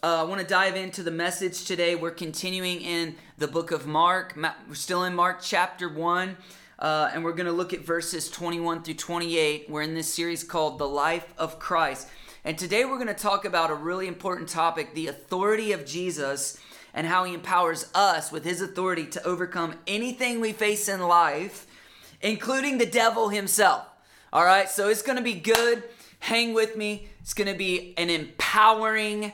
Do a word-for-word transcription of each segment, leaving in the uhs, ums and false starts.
Uh, I want to dive into the message today. We're continuing in the book of Mark. We're still in Mark chapter one, uh, and we're going to look at verses twenty-one through twenty-eight. We're in this series called The Life of Christ. And today we're going to talk about a really important topic, the authority of Jesus and how he empowers us with his authority to overcome anything we face in life, including the devil himself. All right, so it's going to be good. Hang with me. It's going to be an empowering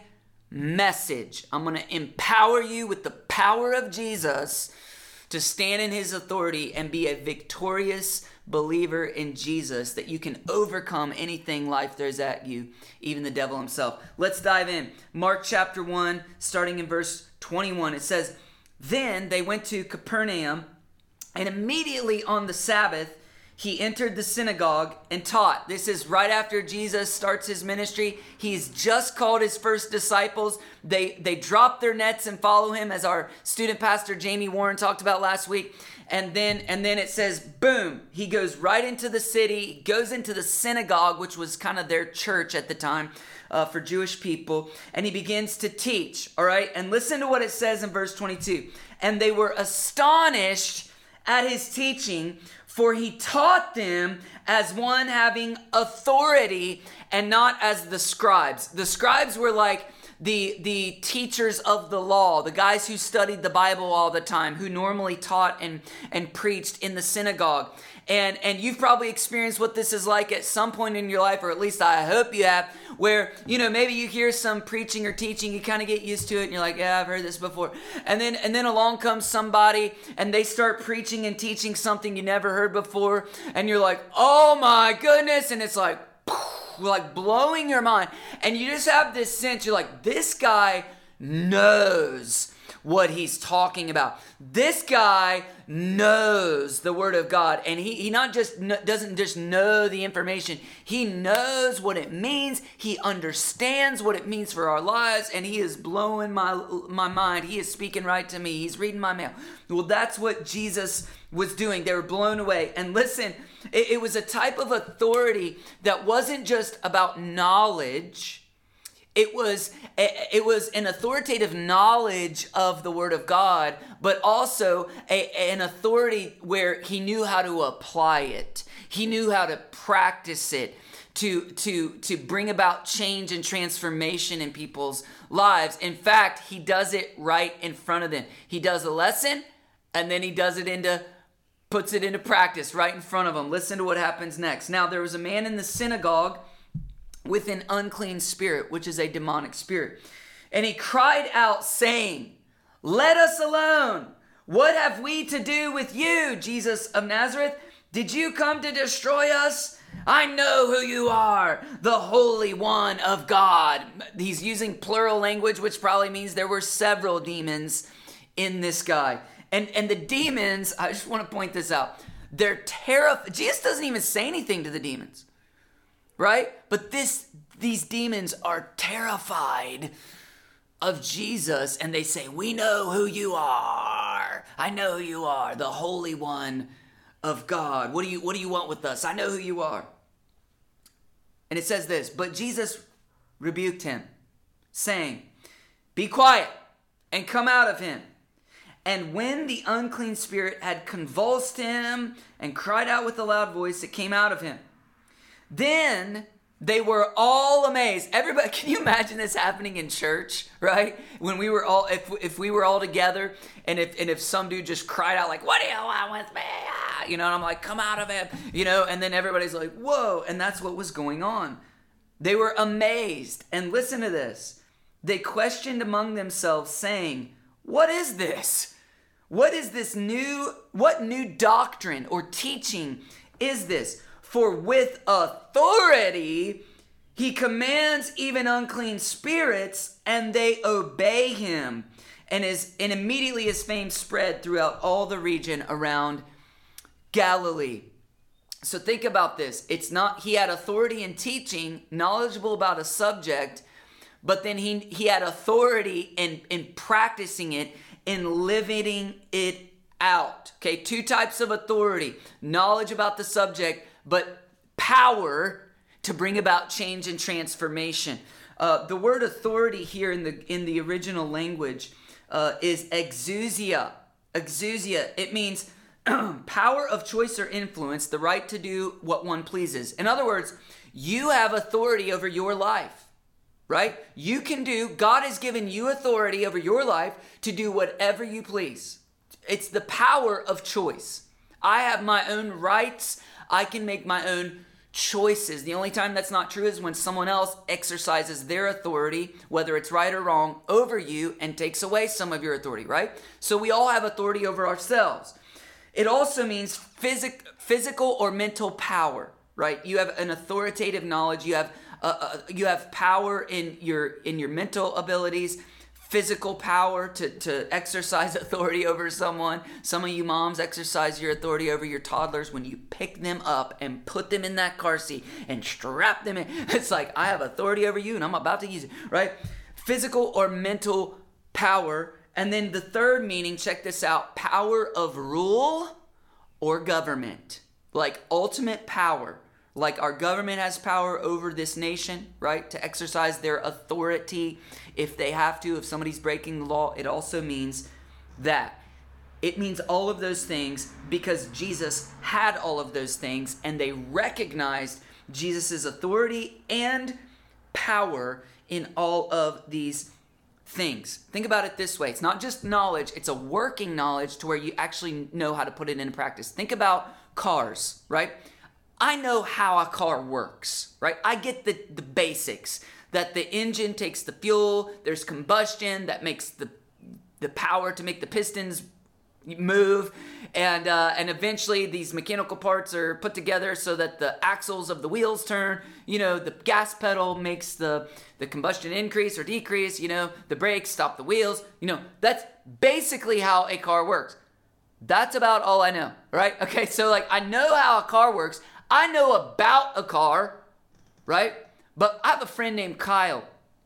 message. I'm going to empower you with the power of Jesus to stand in his authority and be a victorious believer in Jesus, that you can overcome anything life throws at you, even the devil himself. Let's dive in. Mark chapter one, starting in verse twenty-one. It says, "Then they went to Capernaum, and immediately on the Sabbath, he entered the synagogue and taught." This is right after Jesus starts his ministry. He's just called his first disciples. They they drop their nets and follow him, as our student pastor Jamie Warren talked about last week. And then and then it says, boom, he goes right into the city, goes into the synagogue, which was kind of their church at the time uh, for Jewish people, and he begins to teach. All right, and listen to what it says in verse twenty-two. "And they were astonished at his teaching, for he taught them as one having authority and not as the scribes." The scribes were like the, the teachers of the law, the guys who studied the Bible all the time, who normally taught and, and preached in the synagogue. And, and you've probably experienced what this is like at some point in your life, or at least I hope you have, where, you know, maybe you hear some preaching or teaching, you kind of get used to it, and you're like, yeah, I've heard this before. And then and then along comes somebody, and they start preaching and teaching something you never heard before, and you're like, oh my goodness, and it's like, like blowing your mind. And you just have this sense, you're like, this guy knows what he's talking about. This guy knows the word of God, and he, he not just kn- doesn't just know the information, he knows what it means. He understands what it means for our lives, and he is blowing my my mind. He is speaking right to me. He's reading my mail. Well, that's what Jesus was doing. They were blown away. And listen, it, it was a type of authority that wasn't just about knowledge. It was it was an authoritative knowledge of the Word of God, but also a, an authority where he knew how to apply it. He knew how to practice it to, to, to bring about change and transformation in people's lives. In fact, he does it right in front of them. He does a lesson, and then he does it into, puts it into practice right in front of them. Listen to what happens next. "Now there was a man in the synagogue with an unclean spirit," which is a demonic spirit. "And he cried out, saying, 'Let us alone. What have we to do with you, Jesus of Nazareth? Did you come to destroy us? I know who you are, the Holy One of God.'" He's using plural language, which probably means there were several demons in this guy. And, and the demons, I just want to point this out, they're terrified. Jesus doesn't even say anything to the demons. Right? But this these demons are terrified of Jesus, and they say, "We know who you are. I know who you are, the Holy One of God. What do you what do you want with us? I know who you are." And it says this, "But Jesus rebuked him, saying, 'Be quiet and come out of him.' And when the unclean spirit had convulsed him and cried out with a loud voice, it came out of him. Then they were all amazed." Everybody, can you imagine this happening in church, right? When we were all, if if we were all together, and if and if some dude just cried out like, "What do you want with me?" Ah, you know, and I'm like, "Come out of him," you know, and then everybody's like, "Whoa!" And that's what was going on. They were amazed, and listen to this. They questioned among themselves, saying, "What is this? What is this new? What new doctrine or teaching is this? For with authority he commands even unclean spirits, and they obey him." And his and immediately his fame spread throughout all the region around Galilee. So think about this. It's not, he had authority in teaching, knowledgeable about a subject, but then he, he had authority in, in practicing it, in living it out. Okay, two types of authority. Knowledge about the subject, but power to bring about change and transformation. Uh, the word authority here in the in the original language uh, is exousia. Exousia. It means power of choice or influence, the right to do what one pleases. In other words, you have authority over your life, right? You can do, God has given you authority over your life to do whatever you please. It's the power of choice. I have my own rights. I can make my own choices. The only time that's not true is when someone else exercises their authority, whether it's right or wrong, over you and takes away some of your authority, right? So we all have authority over ourselves. It also means physic, physical or mental power, right? You have an authoritative knowledge. You have uh, uh, you have power in your in your mental abilities, physical power to, to exercise authority over someone. Some of you moms exercise your authority over your toddlers when you pick them up and put them in that car seat and strap them in. It's like, I have authority over you and I'm about to use it, right? Physical or mental power. And then the third meaning, check this out, power of rule or government. Like ultimate power. Like our government has power over this nation, right? To exercise their authority if they have to, if somebody's breaking the law. It also means that. It means all of those things because Jesus had all of those things and they recognized Jesus' authority and power in all of these things. Think about it this way. It's not just knowledge, it's a working knowledge to where you actually know how to put it into practice. Think about cars, right? I know how a car works, right? I get the, the basics, that the engine takes the fuel, there's combustion that makes the the power to make the pistons move, and uh, and eventually these mechanical parts are put together so that the axles of the wheels turn. You know, the gas pedal makes the, the combustion increase or decrease. You know, the brakes stop the wheels. You know, that's basically how a car works. That's about all I know, right? Okay, so like I know how a car works. I know about a car, right? But I have a friend named Kyle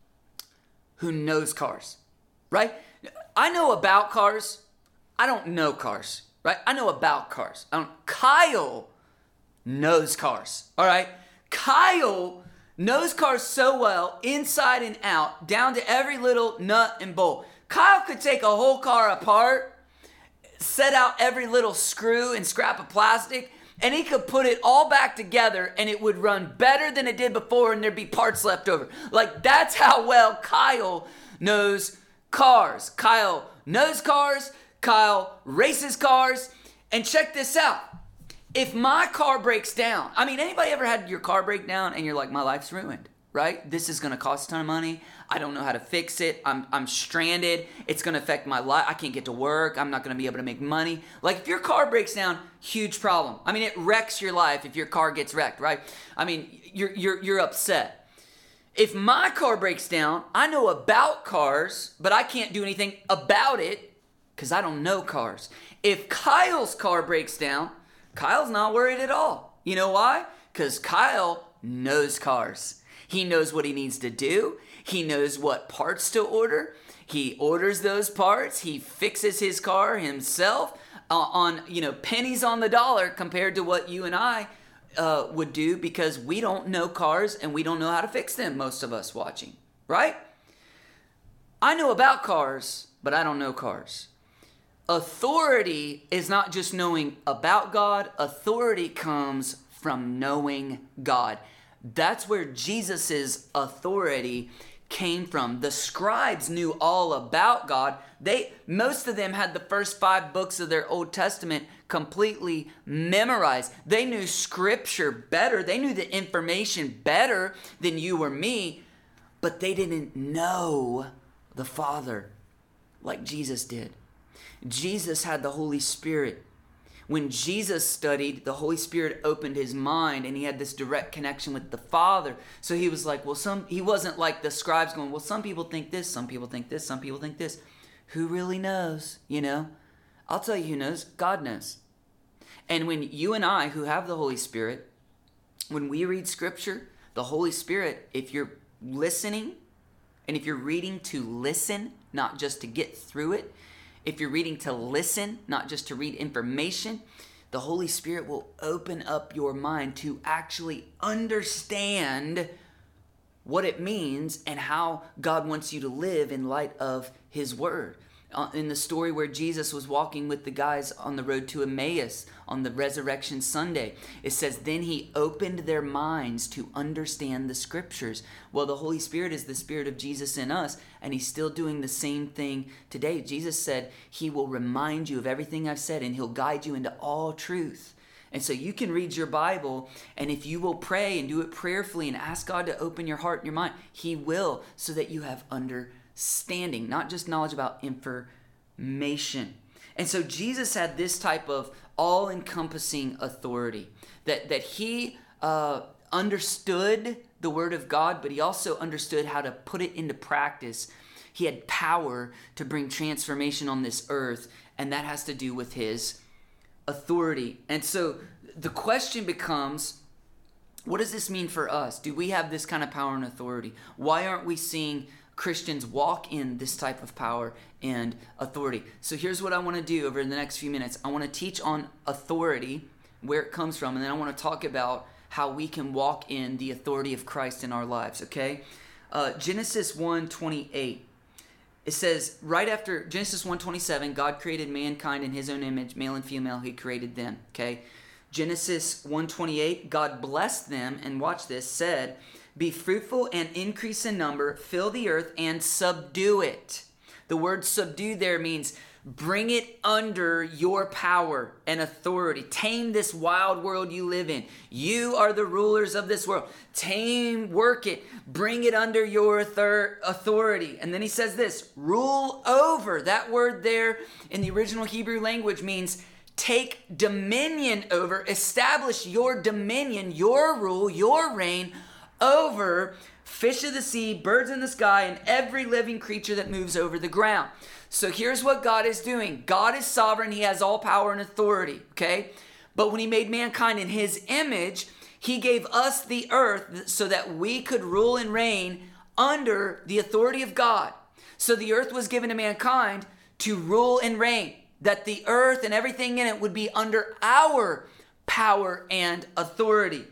who knows cars, right? I know about cars. I don't know cars, right? I know about cars. I don't. Kyle knows cars, all right? Kyle knows cars so well, inside and out, down to every little nut and bolt. Kyle could take a whole car apart, set out every little screw and scrap of plastic, and he could put it all back together and it would run better than it did before and there'd be parts left over. Like, that's how well Kyle knows cars. Kyle knows cars. Kyle races cars. And check this out. If my car breaks down, I mean, anybody ever had your car break down and you're like, my life's ruined, right? This is going to cost a ton of money. I don't know how to fix it. I'm I'm stranded. It's going to affect my life. I can't get to work. I'm not going to be able to make money. Like, if your car breaks down, huge problem. I mean, it wrecks your life if your car gets wrecked, right? I mean, you're you're you're upset. If my car breaks down, I know about cars, but I can't do anything about it because I don't know cars. If Kyle's car breaks down, Kyle's not worried at all. You know why? Because Kyle knows cars. He knows what he needs to do. He knows what parts to order. He orders those parts. He fixes his car himself uh, on, you know, pennies on the dollar compared to what you and I uh, would do because we don't know cars and we don't know how to fix them, most of us watching, right? I know about cars, but I don't know cars. Authority is not just knowing about God. Authority comes from knowing God. That's where Jesus's authority came from. The scribes knew all about God. They, most of them had the first five books of their Old Testament completely memorized. They knew scripture better. They knew the information better than you or me, but they didn't know the Father like Jesus did. Jesus had the Holy Spirit. When Jesus studied, the Holy Spirit opened his mind and he had this direct connection with the Father. So he was like, well, some, he wasn't like the scribes going, well, some people think this, some people think this, some people think this. Who really knows? You know, I'll tell you who knows. God knows. And when you and I, who have the Holy Spirit, when we read scripture, the Holy Spirit, if you're listening and if you're reading to listen, not just to get through it, if you're reading to listen, not just to read information, the Holy Spirit will open up your mind to actually understand what it means and how God wants you to live in light of his word. Uh, in the story where Jesus was walking with the guys on the road to Emmaus on the Resurrection Sunday, it says, then he opened their minds to understand the scriptures. Well, the Holy Spirit is the Spirit of Jesus in us, and he's still doing the same thing today. Jesus said he will remind you of everything I've said, and he'll guide you into all truth. And so you can read your Bible, and if you will pray and do it prayerfully and ask God to open your heart and your mind, he will, so that you have understanding. Standing, not just knowledge about information. And so Jesus had this type of all-encompassing authority, that, that he uh, understood the word of God, but he also understood how to put it into practice. He had power to bring transformation on this earth, and that has to do with his authority. And so the question becomes, what does this mean for us? Do we have this kind of power and authority? Why aren't we seeing Christians walk in this type of power and authority? So here's what I want to do over the next few minutes. I want to teach on authority, where it comes from, and then I want to talk about how we can walk in the authority of Christ in our lives, okay? Uh, Genesis one twenty-eight. It says, right after Genesis one twenty-seven, God created mankind in his own image, male and female, he created them, okay? Genesis one twenty-eight, God blessed them, and watch this, said, be fruitful and increase in number, fill the earth and subdue it. The word subdue there means bring it under your power and authority. Tame this wild world you live in. You are the rulers of this world. Tame, work it, bring it under your authority. And then he says this, rule over. That word there in the original Hebrew language means take dominion over, establish your dominion, your rule, your reign over fish of the sea, birds in the sky, and every living creature that moves over the ground. So here's what God is doing. God is sovereign. He has all power and authority, okay? But when he made mankind in his image, he gave us the earth so that we could rule and reign under the authority of God. So the earth was given to mankind to rule and reign, that the earth and everything in it would be under our power and authority.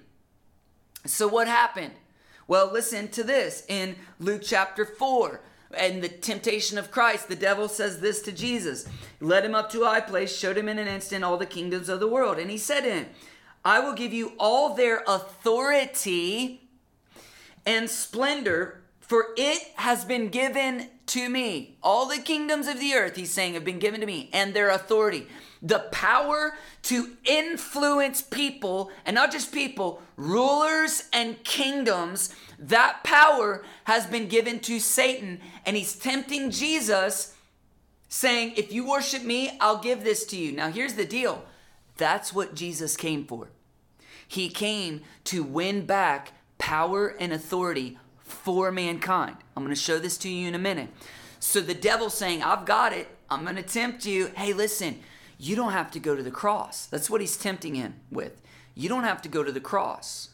So what happened? Well, listen to this. In Luke chapter four, and the temptation of Christ, the devil says this to Jesus. Led him up to a high place, showed him in an instant all the kingdoms of the world. And he said to him, I will give you all their authority and splendor, for it has been given to me. All the kingdoms of the earth, he's saying, have been given to me, and their authority. The power to influence people, and not just people, rulers and kingdoms. That power has been given to Satan, and he's tempting Jesus, saying, if you worship me, I'll give this to you. Now here's the deal. That's what Jesus came for. He came to win back power and authority for mankind. I'm going to show this to you in a minute. So the devil's saying, I've got it. I'm going to tempt you. Hey, listen, you don't have to go to the cross. That's what he's tempting him with. You don't have to go to the cross.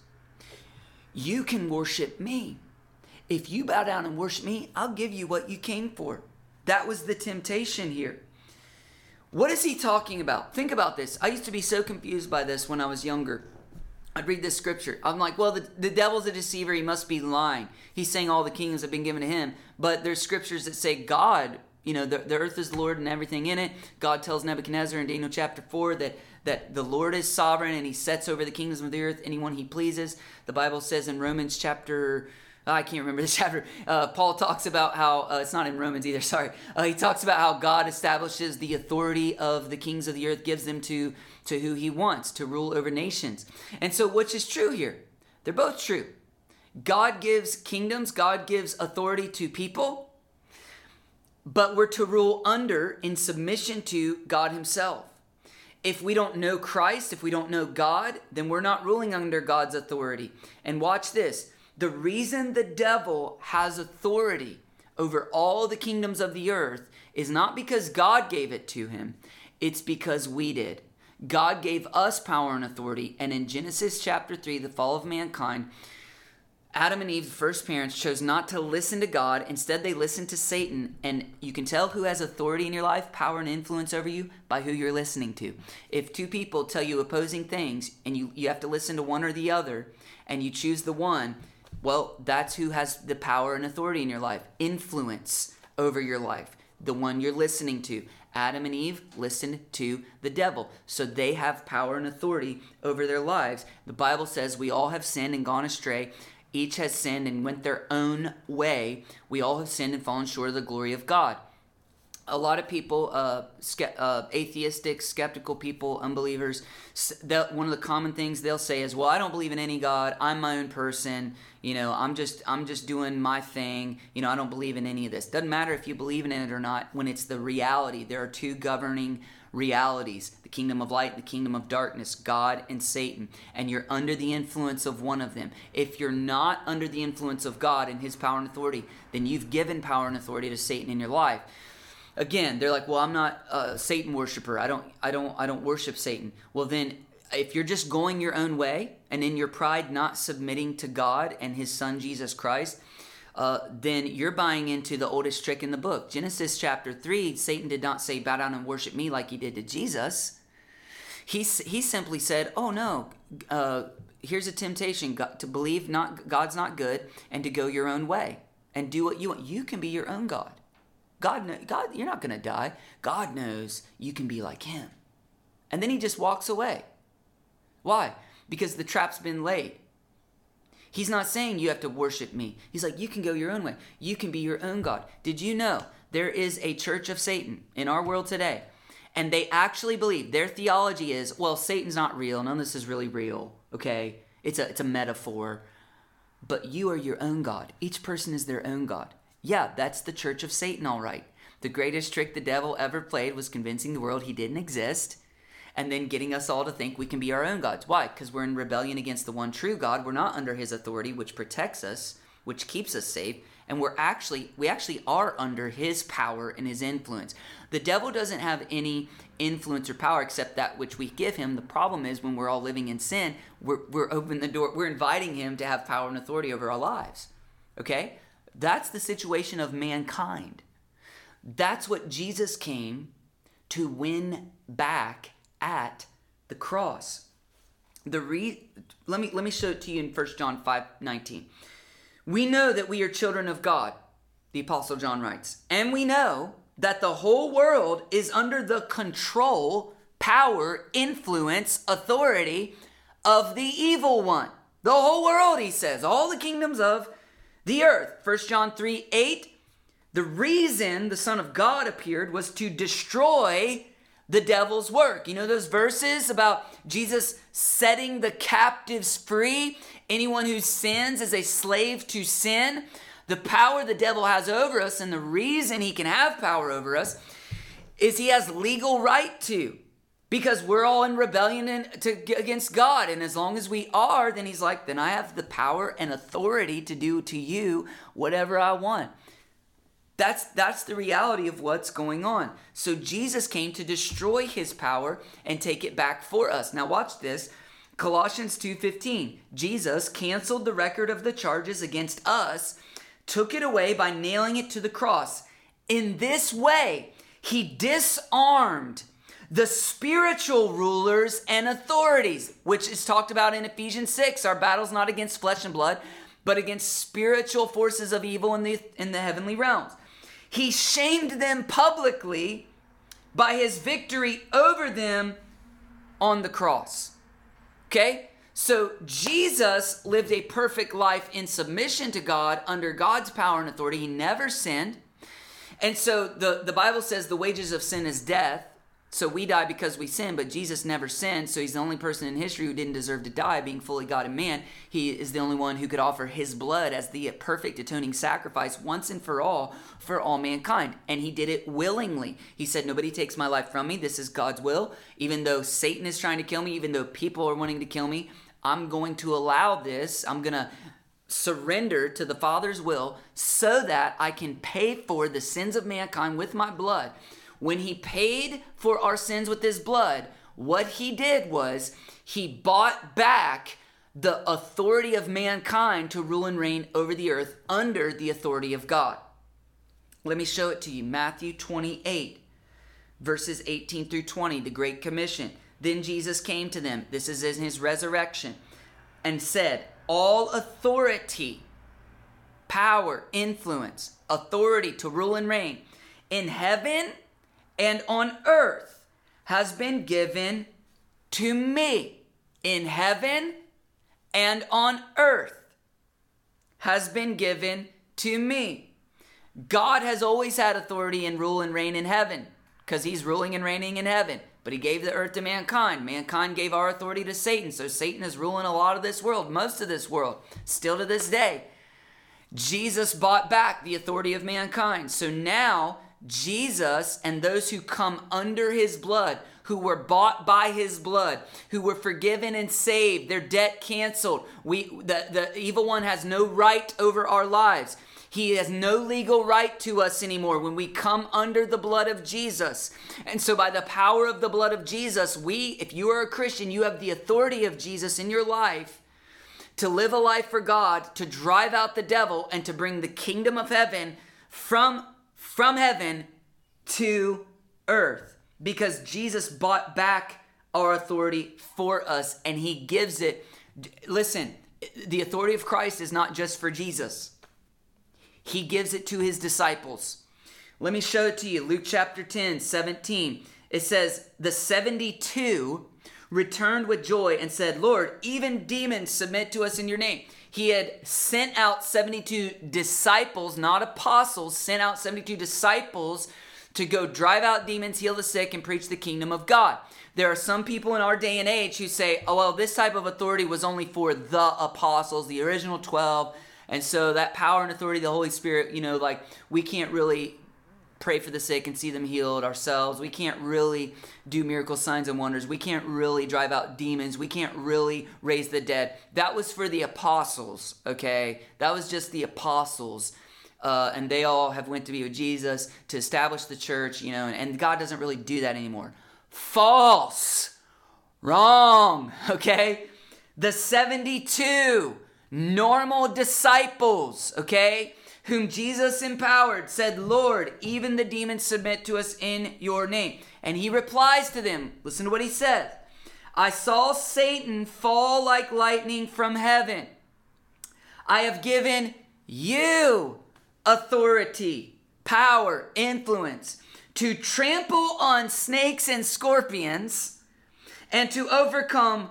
You can worship me. If you bow down and worship me, I'll give you what you came for. That was the temptation here. What is he talking about? Think about this. I used to be so confused by this when I was younger. I'd read this scripture. I'm like, well, the, the devil's a deceiver. He must be lying. He's saying all the kingdoms have been given to him. But there's scriptures that say God, you know, the, the earth is the Lord and everything in it. God tells Nebuchadnezzar in Daniel chapter four that, that the Lord is sovereign and he sets over the kingdoms of the earth anyone he pleases. The Bible says in Romans chapter... I can't remember the chapter. Uh, Paul talks about how, uh, it's not in Romans either, sorry. Uh, he talks about how God establishes the authority of the kings of the earth, gives them to, to who he wants, to rule over nations. And so which is true here? They're both true. God gives kingdoms, God gives authority to people, but we're to rule under, in submission to God himself. If we don't know Christ, if we don't know God, then we're not ruling under God's authority. And watch this. The reason the devil has authority over all the kingdoms of the earth is not because God gave it to him. It's because we did. God gave us power and authority. And in Genesis chapter three, the fall of mankind, Adam and Eve, the first parents, chose not to listen to God. Instead, they listened to Satan. And you can tell who has authority in your life, power and influence over you, by who you're listening to. If two people tell you opposing things and you, you have to listen to one or the other, and you choose the one, Well, that's who has the power and authority in your life, influence over your life, the one you're listening to. Adam and Eve listened to the devil, so they have power and authority over their lives. The Bible says we all have sinned and gone astray. Each has sinned and went their own way. We all have sinned and fallen short of the glory of God. A lot of people, uh, ske- uh, atheistic, skeptical people, unbelievers, one of the common things they'll say is, well, I don't believe in any God. I'm my own person. You know, I'm just I'm just doing my thing. You know, I don't believe in any of this. Doesn't matter if you believe in it or not. When it's the reality, there are two governing realities, the kingdom of light and the kingdom of darkness, God and Satan. And you're under the influence of one of them. If you're not under the influence of God and his power and authority, then you've given power and authority to Satan in your life. Again, they're like, well, I'm not a Satan worshiper. I don't, I don't, I don't worship Satan. Well, then, if you're just going your own way and in your pride not submitting to God and his son, Jesus Christ, uh, then you're buying into the oldest trick in the book. Genesis chapter three, Satan did not say, bow down and worship me like he did to Jesus. He, he simply said, oh no, uh, here's a temptation God, to believe not God's not good and to go your own way and do what you want. You can be your own God. God, God, you're not going to die. God knows you can be like him. And then he just walks away. Why? Because the trap's been laid. He's not saying you have to worship me. He's like, you can go your own way. You can be your own God. Did you know there is a church of Satan in our world today? And they actually believe, their theology is, well, Satan's not real. None of this is really real, okay? It's a, it's a metaphor. But you are your own God. Each person is their own God. Yeah, that's the church of Satan, all right. The greatest trick the devil ever played was convincing the world he didn't exist and then getting us all to think we can be our own gods. Why? Because we're in rebellion against the one true God. We're not under his authority, which protects us, which keeps us safe, and we're actually, we actually are under his power and his influence. The devil doesn't have any influence or power except that which we give him. The problem is when we're all living in sin, we're, we're opening the door, we're inviting him to have power and authority over our lives, okay? That's the situation of mankind. That's what Jesus came to win back at the cross. The re- let me let me show it to you in First John five nineteen. We know that we are children of God, the Apostle John writes, and we know that the whole world is under the control, power, influence, authority of the evil one. The whole world, he says, all the kingdoms of the earth. First John three eight, the reason the Son of God appeared was to destroy the devil's work. You know those verses about Jesus setting the captives free? Anyone who sins is a slave to sin. The power the devil has over us, and the reason he can have power over us, is he has legal right to. Because we're all in rebellion in, to, against God. And as long as we are, then he's like, then I have the power and authority to do to you whatever I want. That's, that's the reality of what's going on. So Jesus came to destroy his power and take it back for us. Now watch this. Colossians two fifteen. Jesus canceled the record of the charges against us, took it away by nailing it to the cross. In this way, he disarmed the spiritual rulers and authorities, which is talked about in Ephesians six. Our battle's not against flesh and blood, but against spiritual forces of evil in the, in the heavenly realms. He shamed them publicly by his victory over them on the cross. Okay? So Jesus lived a perfect life in submission to God under God's power and authority. He never sinned. And so the, the Bible says the wages of sin is death. So we die because we sin, but Jesus never sinned. So he's the only person in history who didn't deserve to die, being fully God and man. He is the only one who could offer his blood as the perfect atoning sacrifice once and for all for all mankind. And he did it willingly. He said, nobody takes my life from me. This is God's will. Even though Satan is trying to kill me, even though people are wanting to kill me, I'm going to allow this. I'm going to surrender to the Father's will so that I can pay for the sins of mankind with my blood. When he paid for our sins with his blood, what he did was he bought back the authority of mankind to rule and reign over the earth under the authority of God. Let me show it to you. Matthew twenty-eight, verses eighteen through twenty, the Great Commission. Then Jesus came to them, this is in his resurrection, and said, all authority power, influence, authority to rule and reign in heaven and on earth has been given to me. In heaven and on earth has been given to me. God has always had authority and rule and reign in heaven because he's ruling and reigning in heaven. But he gave the earth to mankind. Mankind gave our authority to Satan. So Satan is ruling a lot of this world, most of this world, still to this day. Jesus bought back the authority of mankind. So now Jesus and those who come under his blood, who were bought by his blood, who were forgiven and saved, their debt canceled. We, the, the evil one has no right over our lives. He has no legal right to us anymore when we come under the blood of Jesus. And so by the power of the blood of Jesus, we, if you are a Christian, you have the authority of Jesus in your life to live a life for God, to drive out the devil, and to bring the kingdom of heaven from, from heaven to earth. Because Jesus bought back our authority for us, and he gives it. Listen, the authority of Christ is not just for Jesus. He gives it to his disciples. Let me show it to you. Luke chapter ten, seventeen. It says, the seventy-two returned with joy and said, Lord, even demons submit to us in your name. He had sent out seventy-two disciples, not apostles, sent out seventy-two disciples to go drive out demons, heal the sick, and preach the kingdom of God. There are some people in our day and age who say, oh, well, this type of authority was only for the apostles, the original twelve. And so that power and authority of the Holy Spirit, you know, like we can't really pray for the sick and see them healed ourselves. We can't really do miracle signs and wonders. We can't really drive out demons. We can't really raise the dead. That was for the apostles, okay? That was just the apostles. Uh, and they all have went to be with Jesus to establish the church, you know, and, and God doesn't really do that anymore. False. Wrong, okay? The seventy-two normal disciples, okay, whom Jesus empowered, said, Lord, even the demons submit to us in your name. And he replies to them, listen to what he says. I saw Satan fall like lightning from heaven. I have given you authority, power, influence to trample on snakes and scorpions and to overcome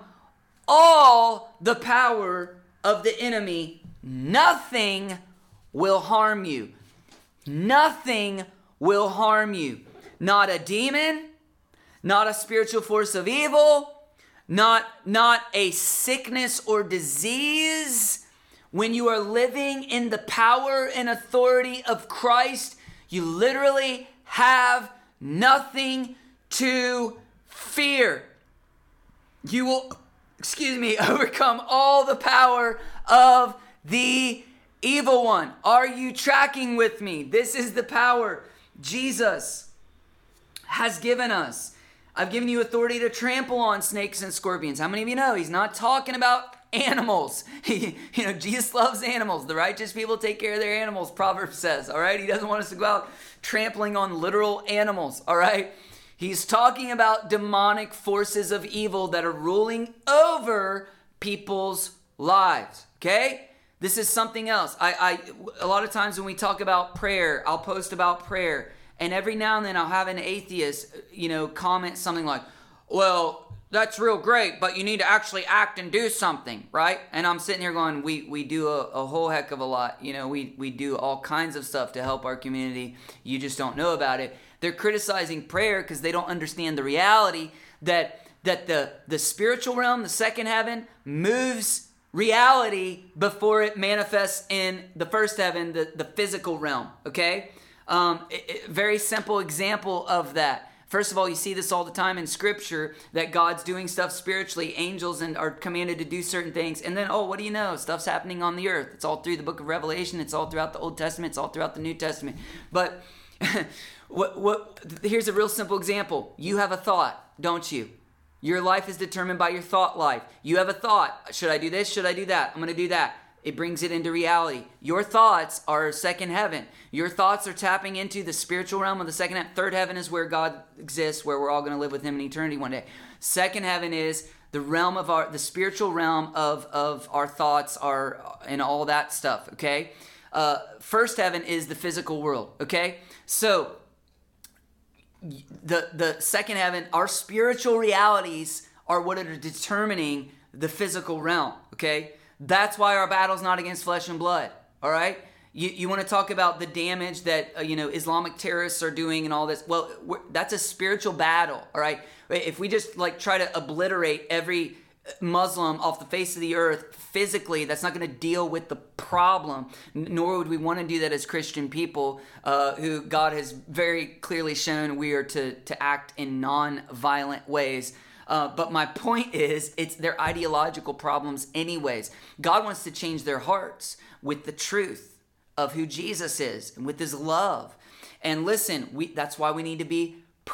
all the power of the enemy. Nothing will harm you. Nothing will harm you. Not a demon, not a spiritual force of evil, not, not a sickness or disease. When you are living in the power and authority of Christ, you literally have nothing to fear. You will, excuse me, overcome all the power of the evil one. Are you tracking with me? This is the power Jesus has given us. I've given you authority to trample on snakes and scorpions. How many of you know he's not talking about animals? He, you know, Jesus loves animals. The righteous people take care of their animals, Proverbs says, all right? He doesn't want us to go out trampling on literal animals, all right? He's talking about demonic forces of evil that are ruling over people's lives, okay? This is something else. I, I, a lot of times when we talk about prayer, I'll post about prayer, and every now and then I'll have an atheist, you know, comment something like, well, that's real great, but you need to actually act and do something, right? And I'm sitting here going, we we do a, a whole heck of a lot. You know, we, we do all kinds of stuff to help our community. You just don't know about it. They're criticizing prayer because they don't understand the reality that that the, the spiritual realm, the second heaven, moves reality before it manifests in the first heaven, the, the physical realm, okay? Um, it, it, very simple example of that. First of all, you see this all the time in Scripture, that God's doing stuff spiritually. Angels and are commanded to do certain things. And then, oh, what do you know? Stuff's happening on the earth. It's all through the book of Revelation. It's all throughout the Old Testament. It's all throughout the New Testament. But what, what? here's a real simple example. You have a thought, don't you? Your life is determined by your thought life. You have a thought. Should I do this? Should I do that? I'm going to do that. It brings it into reality. Your thoughts are second heaven. Your thoughts are tapping into the spiritual realm of the second heaven. Third heaven is where God exists, where we're all going to live with him in eternity one day. Second heaven is the realm of our, the spiritual realm of, of our thoughts, our, and all that stuff, okay? Uh, first heaven is the physical world, okay? So the the second heaven, our spiritual realities are what are determining the physical realm, okay? That's why our battle's not against flesh and blood, all right? You you want to talk about the damage that, uh, you know, Islamic terrorists are doing and all this. Well, we're, that's a spiritual battle, all right? If we just like try to obliterate every Muslim off the face of the earth physically, that's not going to deal with the problem, nor would we want to do that as Christian people uh, who God has very clearly shown we are to, to act in non-violent ways. Uh, but my point is, it's their ideological problems anyways. God wants to change their hearts with the truth of who Jesus is and with his love. And listen, we that's why we need to be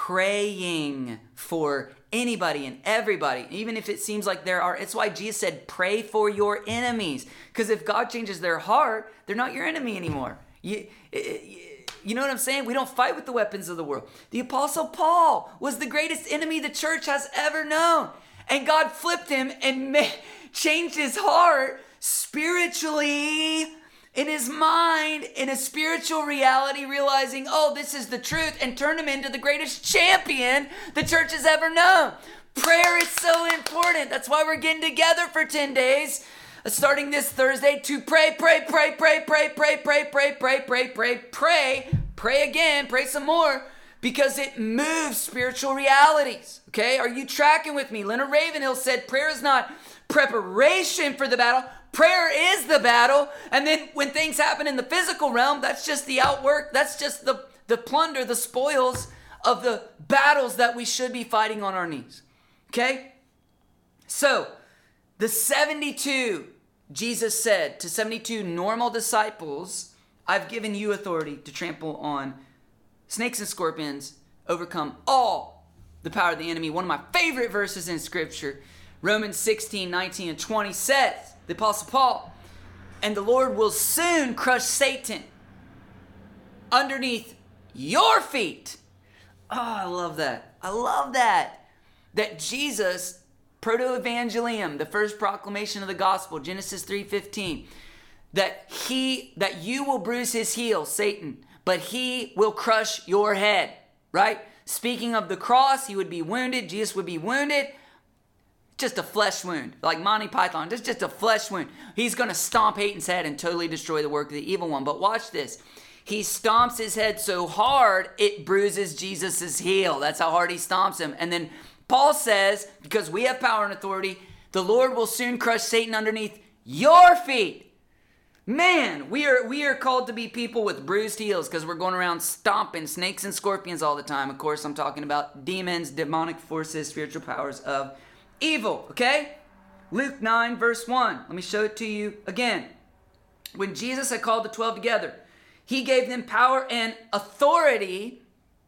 praying for anybody and everybody, even if it seems like there are. It's why Jesus said, pray for your enemies. Because if God changes their heart, they're not your enemy anymore. You, you know what I'm saying? We don't fight with the weapons of the world. The Apostle Paul was the greatest enemy the church has ever known. And God flipped him and made, changed his heart spiritually, in his mind, in a spiritual reality, realizing, oh, this is the truth, and turned him into the greatest champion the church has ever known. Prayer is so important. That's why we're getting together for ten days, starting this Thursday, to pray, pray, pray, pray, pray, pray, pray, pray, pray, pray, pray, pray, pray again, pray some more, because it moves spiritual realities. Okay, are you tracking with me? Leonard Ravenhill said prayer is not preparation for the battle. Prayer is the battle. And then when things happen in the physical realm, that's just the outwork. That's just the, the plunder, the spoils of the battles that we should be fighting on our knees. Okay? So, the seventy-two, Jesus said to seventy-two normal disciples, I've given you authority to trample on snakes and scorpions, overcome all the power of the enemy. One of my favorite verses in Scripture, Romans sixteen, nineteen, and twenty says, the Apostle Paul, and the Lord will soon crush Satan underneath your feet. Oh, I love that. I love that. That Jesus, proto-evangelium, the first proclamation of the gospel, Genesis three fifteen, that he, that you will bruise his heel, Satan, but he will crush your head, right? Speaking of the cross, he would be wounded. Jesus would be wounded. Just a flesh wound, like Monty Python, just, just a flesh wound. He's going to stomp Satan's head and totally destroy the work of the evil one. But watch this. He stomps his head so hard, it bruises Jesus' heel. That's how hard he stomps him. And then Paul says, because we have power and authority, the Lord will soon crush Satan underneath your feet. Man, we are we are called to be people with bruised heels because we're going around stomping snakes and scorpions all the time. Of course, I'm talking about demons, demonic forces, spiritual powers of evil, okay? Luke nine, verse one. Let me show it to you again. When Jesus had called the twelve together, he gave them power and authority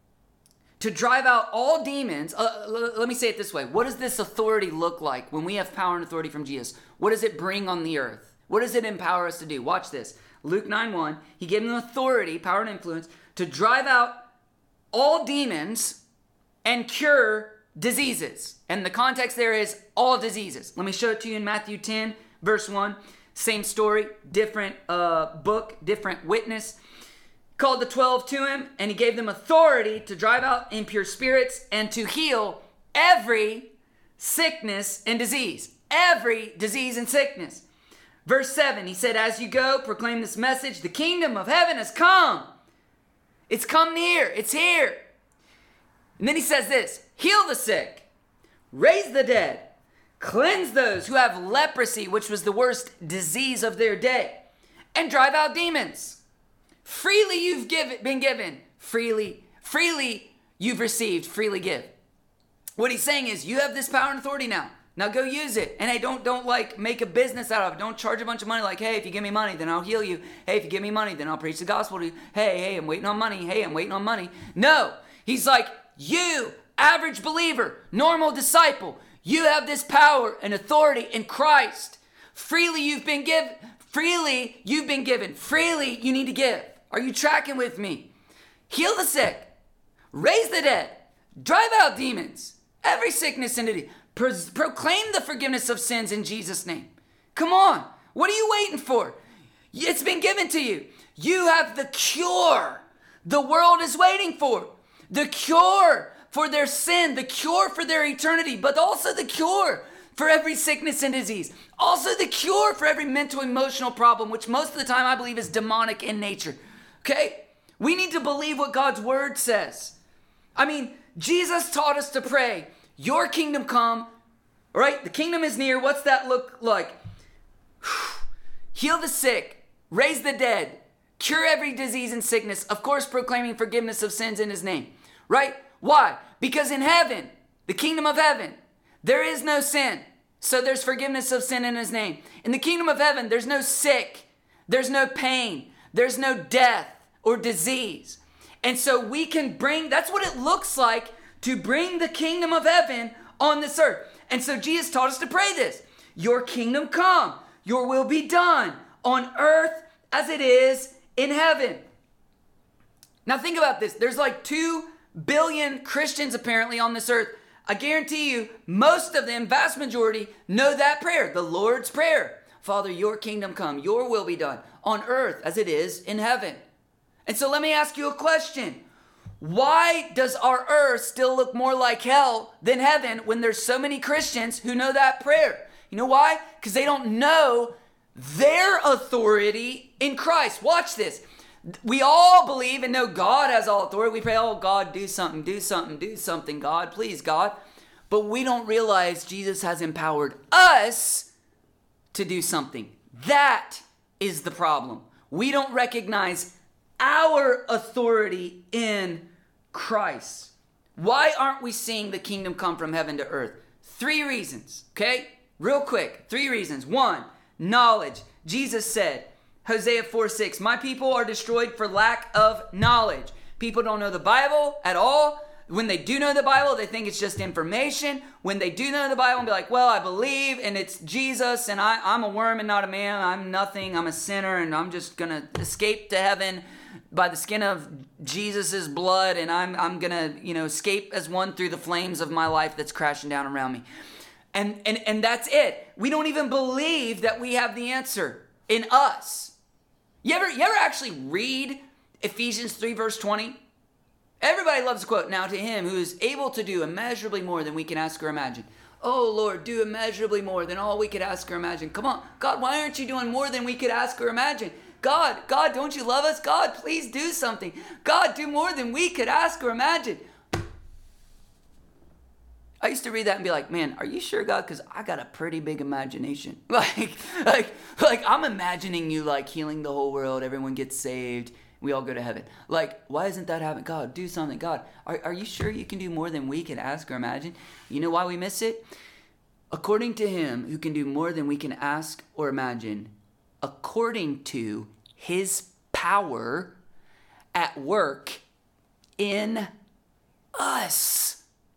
to drive out all demons. Uh, l- let me say it this way. What does this authority look like when we have power and authority from Jesus? What does it bring on the earth? What does it empower us to do? Watch this. Luke nine one. He gave them authority, power and influence, to drive out all demons and cure diseases. And the context there is all diseases. Let me show it to you in Matthew ten, verse one. Same story, different uh, book, different witness. Called the twelve to him, and he gave them authority to drive out impure spirits and to heal every sickness and disease. Every disease and sickness. Verse seven, he said, as you go, proclaim this message, the kingdom of heaven has come. It's come near. It's here. And then he says this, heal the sick, raise the dead, cleanse those who have leprosy, which was the worst disease of their day, and drive out demons. Freely you've give, been given, freely, freely you've received, freely give. What he's saying is, you have this power and authority now. Now go use it. And hey, don't, don't like make a business out of it. Don't charge a bunch of money like, hey, if you give me money, then I'll heal you. Hey, if you give me money, then I'll preach the gospel to you. Hey, hey, I'm waiting on money. Hey, I'm waiting on money. No, he's like, you, average believer, normal disciple, you have this power and authority in Christ. Freely you've been given. Freely you've been given. Freely you need to give. Are you tracking with me? Heal the sick. Raise the dead. Drive out demons. Every sickness and disease. Pro- proclaim the forgiveness of sins in Jesus' name. Come on. What are you waiting for? It's been given to you. You have the cure the world is waiting for. The cure for their sin, the cure for their eternity, but also the cure for every sickness and disease. Also the cure for every mental, emotional problem, which most of the time I believe is demonic in nature. Okay? We need to believe what God's word says. I mean, Jesus taught us to pray, your kingdom come, right? The kingdom is near. What's that look like? Heal the sick, raise the dead, cure every disease and sickness, of course, proclaiming forgiveness of sins in his name, right? Why? Because in heaven, the kingdom of heaven, there is no sin. So there's forgiveness of sin in his name. In the kingdom of heaven, there's no sick, there's no pain, there's no death or disease. And so we can bring, that's what it looks like to bring the kingdom of heaven on this earth. And so Jesus taught us to pray this. Your kingdom come, your will be done on earth as it is in heaven. Now think about this. There's like two billion Christians apparently on this earth. I guarantee you, most of them, vast majority, know that prayer, the Lord's Prayer. Father, your kingdom come, your will be done on earth as it is in heaven. And so let me ask you a question. Why does our earth still look more like hell than heaven when there's so many Christians who know that prayer? You know why? Because they don't know their authority in Christ. Watch this. We all believe and know God has all authority. We pray, oh, God, do something, do something, do something, God, please, God. But we don't realize Jesus has empowered us to do something. That is the problem. We don't recognize our authority in Christ. Why aren't we seeing the kingdom come from heaven to earth? Three reasons, okay? Real quick, three reasons. One, knowledge. Jesus said, Hosea four six, my people are destroyed for lack of knowledge. People don't know the Bible at all. When they do know the Bible, they think it's just information. When they do know the Bible and be like, well, I believe and it's Jesus and I, I'm a worm and not a man. I'm nothing. I'm a sinner and I'm just going to escape to heaven by the skin of Jesus's blood. And I'm, I'm going to, you know, escape as one through the flames of my life that's crashing down around me. And, and, and that's it. We don't even believe that we have the answer in us. You ever, you ever actually read Ephesians three verse twenty? Everybody loves to quote, now to him who is able to do immeasurably more than we can ask or imagine. Oh Lord, do immeasurably more than all we could ask or imagine. Come on, God, why aren't you doing more than we could ask or imagine? God, God, don't you love us? God, please do something. God, do more than we could ask or imagine. I used to read that and be like, man, are you sure, God? Because I got a pretty big imagination. Like, like, like I'm imagining you like healing the whole world. Everyone gets saved. We all go to heaven. Like, why isn't that happening? God, do something. God, are, are you sure you can do more than we can ask or imagine? You know why we miss it? According to him who can do more than we can ask or imagine, according to his power at work in us.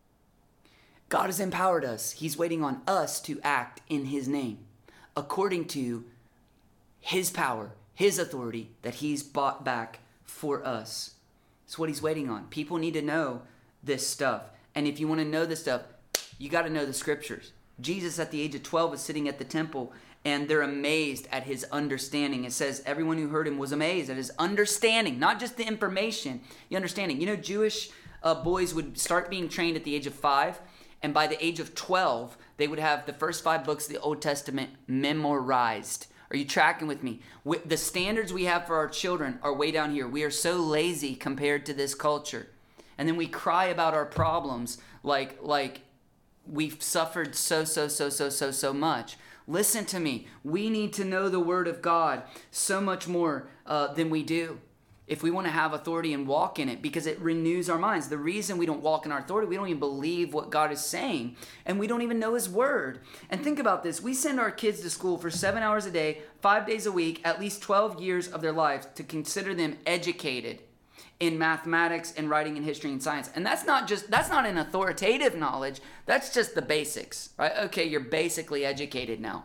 God has empowered us. He's waiting on us to act in his name, according to his power, his authority that he's bought back for us. It's what he's waiting on. People need to know this stuff. And if you want to know this stuff, you got to know the scriptures. Jesus at the age of twelve is sitting at the temple and they're amazed at his understanding. It says everyone who heard him was amazed at his understanding, not just the information, the understanding. You know, Jewish uh, boys would start being trained at the age of five. And by the age of twelve, they would have the first five books of the Old Testament memorized. Are you tracking with me? The standards we have for our children are way down here. We are so lazy compared to this culture. And then we cry about our problems like, like we've suffered so, so, so, so, so, so much. Listen to me. We need to know the Word of God so much more uh, than we do. If we want to have authority and walk in it, because it renews our minds. The reason we don't walk in our authority, we don't even believe what God is saying, and we don't even know his word. And think about this. We send our kids to school for seven hours a day, five days a week, at least twelve years of their lives to consider them educated in mathematics and writing and history and science. And that's not just, that's not an authoritative knowledge. That's just the basics, right? Okay, you're basically educated now.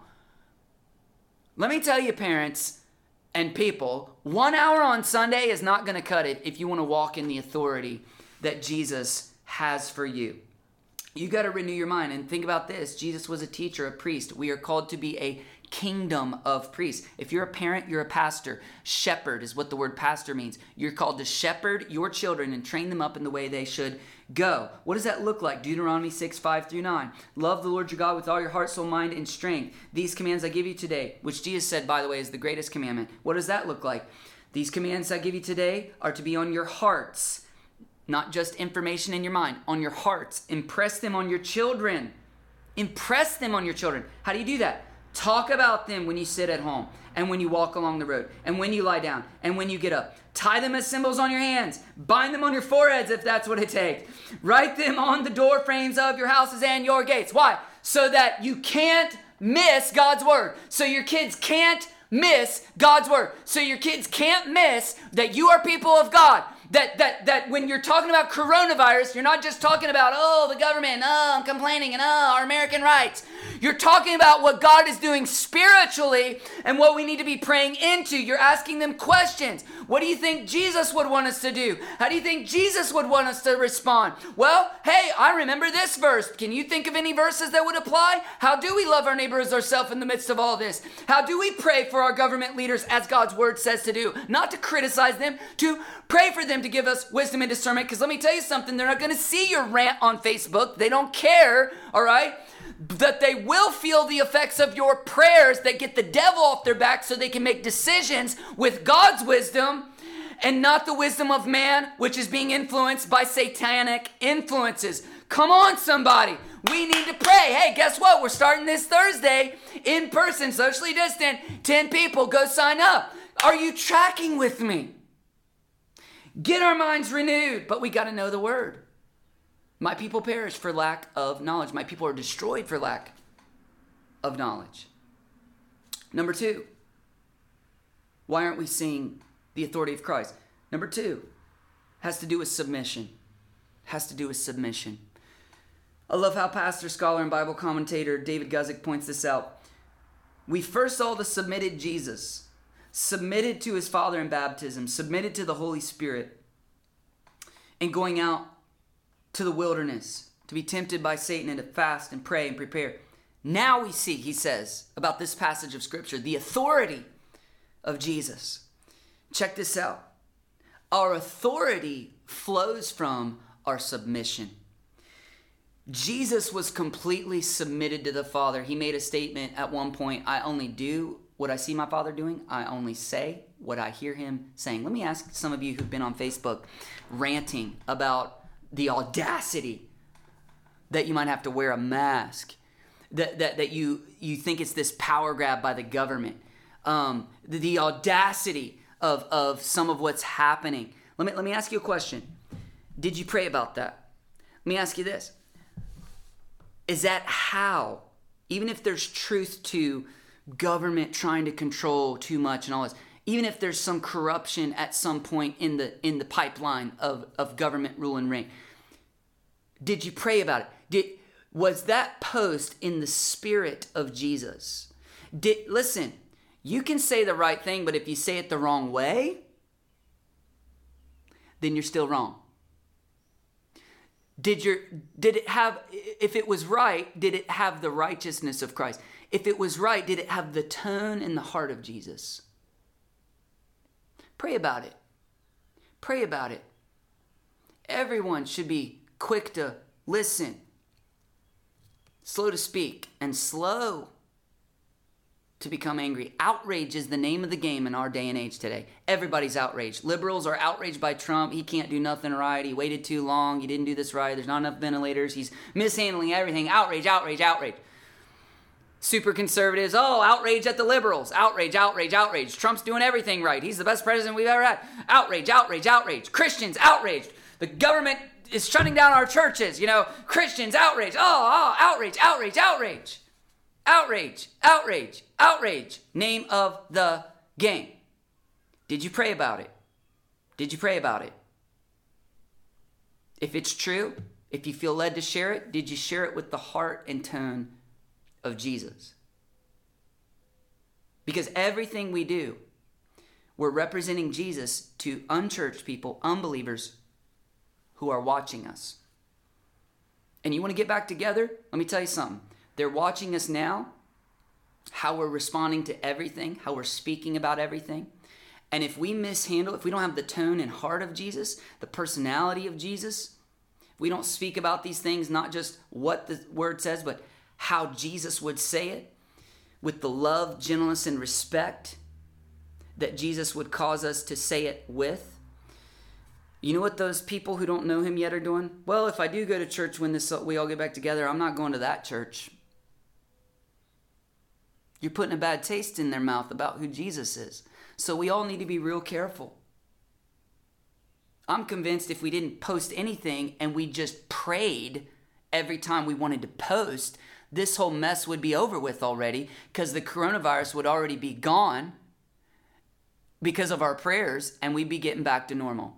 Let me tell you, parents, and people, one hour on Sunday is not going to cut it if you want to walk in the authority that Jesus has for you. You got to renew your mind and think about this. Jesus was a teacher, a priest. We are called to be a kingdom of priests. If you're a parent, you're a pastor. Shepherd is what the word pastor means. You're called to shepherd your children and train them up in the way they should go. What does that look like? Deuteronomy six, five through nine. Love the Lord your God with all your heart, soul, mind, and strength. These commands I give you today, which Jesus said, by the way, is the greatest commandment. What does that look like? These commands I give you today are to be on your hearts, not just information in your mind, on your hearts. Impress them on your children. Impress them on your children. How do you do that? Talk about them when you sit at home and when you walk along the road and when you lie down and when you get up. Tie them as symbols on your hands. Bind them on your foreheads if that's what it takes. Write them on the door frames of your houses and your gates. Why? So that you can't miss God's word. So your kids can't miss God's word. So your kids can't miss that you are people of God. That that that when you're talking about coronavirus, you're not just talking about, oh, the government, oh, I'm complaining, and oh, our American rights. You're talking about what God is doing spiritually and what we need to be praying into. You're asking them questions. What do you think Jesus would want us to do? How do you think Jesus would want us to respond? Well, hey, I remember this verse. Can you think of any verses that would apply? How do we love our neighbor as ourselves in the midst of all this? How do we pray for our government leaders as God's word says to do? Not to criticize them, to pray for them to give us wisdom and discernment. Because let me tell you something, they're not going to see your rant on Facebook. They don't care, all right? That they will feel the effects of your prayers that get the devil off their back so they can make decisions with God's wisdom and not the wisdom of man, which is being influenced by satanic influences. Come on, somebody. We need to pray. Hey, guess what? We're starting this Thursday in person, socially distant. ten people, go sign up. Are you tracking with me? Get our minds renewed, but we got to know the word. My people perish for lack of knowledge. My people are destroyed for lack of knowledge. Number two, why aren't we seeing the authority of Christ? Number two, has to do with submission. Has to do with submission. I love how pastor, scholar, and Bible commentator David Guzik points this out. We first saw the submitted Jesus, submitted to his Father in baptism, submitted to the Holy Spirit, and going out to the wilderness to be tempted by Satan and to fast and pray and prepare. Now we see, he says, about this passage of Scripture, the authority of Jesus. Check this out. Our authority flows from our submission. Jesus was completely submitted to the Father. He made a statement at one point, I only do what I see my Father doing. I only say what I hear him saying. Let me ask some of you who've been on Facebook ranting about the audacity that you might have to wear a mask, that that, that you, you think it's this power grab by the government, um, the, the audacity of, of some of what's happening. Let me, let me ask you a question. Did you pray about that? Let me ask you this. Is that how, even if there's truth to government trying to control too much and all this, even if there's some corruption at some point in the in the pipeline of, of government rule and reign, did you pray about it? Did was that post in the spirit of Jesus? Did listen, you can say the right thing, but if you say it the wrong way, then you're still wrong. Did your did it have if it was right, did it have the righteousness of Christ? If it was right, did it have the tone and the heart of Jesus? Pray about it. Pray about it. Everyone should be quick to listen, slow to speak, and slow to become angry. Outrage is the name of the game in our day and age today. Everybody's outraged. Liberals are outraged by Trump. He can't do nothing right. He waited too long. He didn't do this right. There's not enough ventilators. He's mishandling everything. Outrage, outrage, outrage. Super conservatives, oh, outrage at the liberals. Outrage, outrage, outrage. Trump's doing everything right. He's the best president we've ever had. Outrage, outrage, outrage. Christians, outraged. The government is shutting down our churches. You know, Christians, outrage. Oh, oh, outrage, outrage, outrage. Outrage, outrage, outrage. Name of the game. Did you pray about it? Did you pray about it? If it's true, if you feel led to share it, did you share it with the heart and tone of Jesus? Because everything we do, we're representing Jesus to unchurched people, unbelievers who are watching us. And you want to get back together? Let me tell you something. They're watching us now how we're responding to everything, how we're speaking about everything. And if we mishandle, if we don't have the tone and heart of Jesus, the personality of Jesus, if we don't speak about these things, not just what the word says, but how Jesus would say it, with the love, gentleness, and respect that Jesus would cause us to say it with. You know what those people who don't know him yet are doing? Well, if I do go to church when this we all get back together, I'm not going to that church. You're putting a bad taste in their mouth about who Jesus is. So we all need to be real careful. I'm convinced if we didn't post anything and we just prayed every time we wanted to post, this whole mess would be over with already, because the coronavirus would already be gone because of our prayers, and we'd be getting back to normal.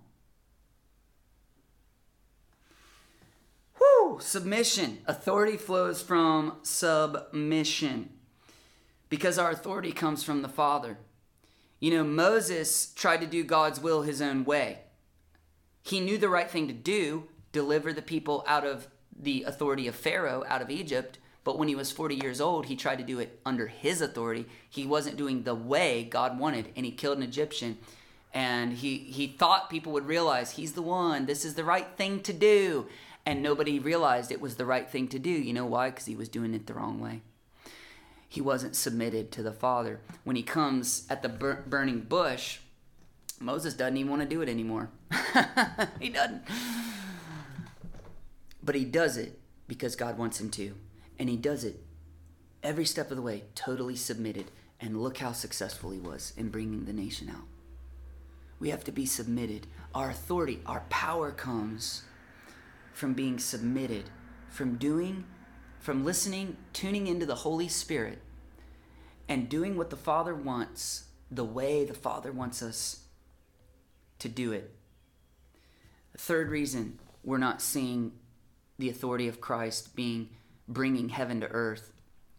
Whew, submission. Authority flows from submission because our authority comes from the Father. You know, Moses tried to do God's will his own way. He knew the right thing to do, deliver the people out of the authority of Pharaoh, out of Egypt. But when he was forty years old, he tried to do it under his authority. He wasn't doing the way God wanted, and he killed an Egyptian. And he, he thought people would realize he's the one, this is the right thing to do. And nobody realized it was the right thing to do. You know why? Because he was doing it the wrong way. He wasn't submitted to the Father. When he comes at the bur- burning bush, Moses doesn't even want to do it anymore. He doesn't. But he does it because God wants him to. And he does it every step of the way, totally submitted. And look how successful he was in bringing the nation out. We have to be submitted. Our authority, our power comes from being submitted, from doing, from listening, tuning into the Holy Spirit, and doing what the Father wants, the way the Father wants us to do it. The third reason we're not seeing the authority of Christ being bringing heaven to earth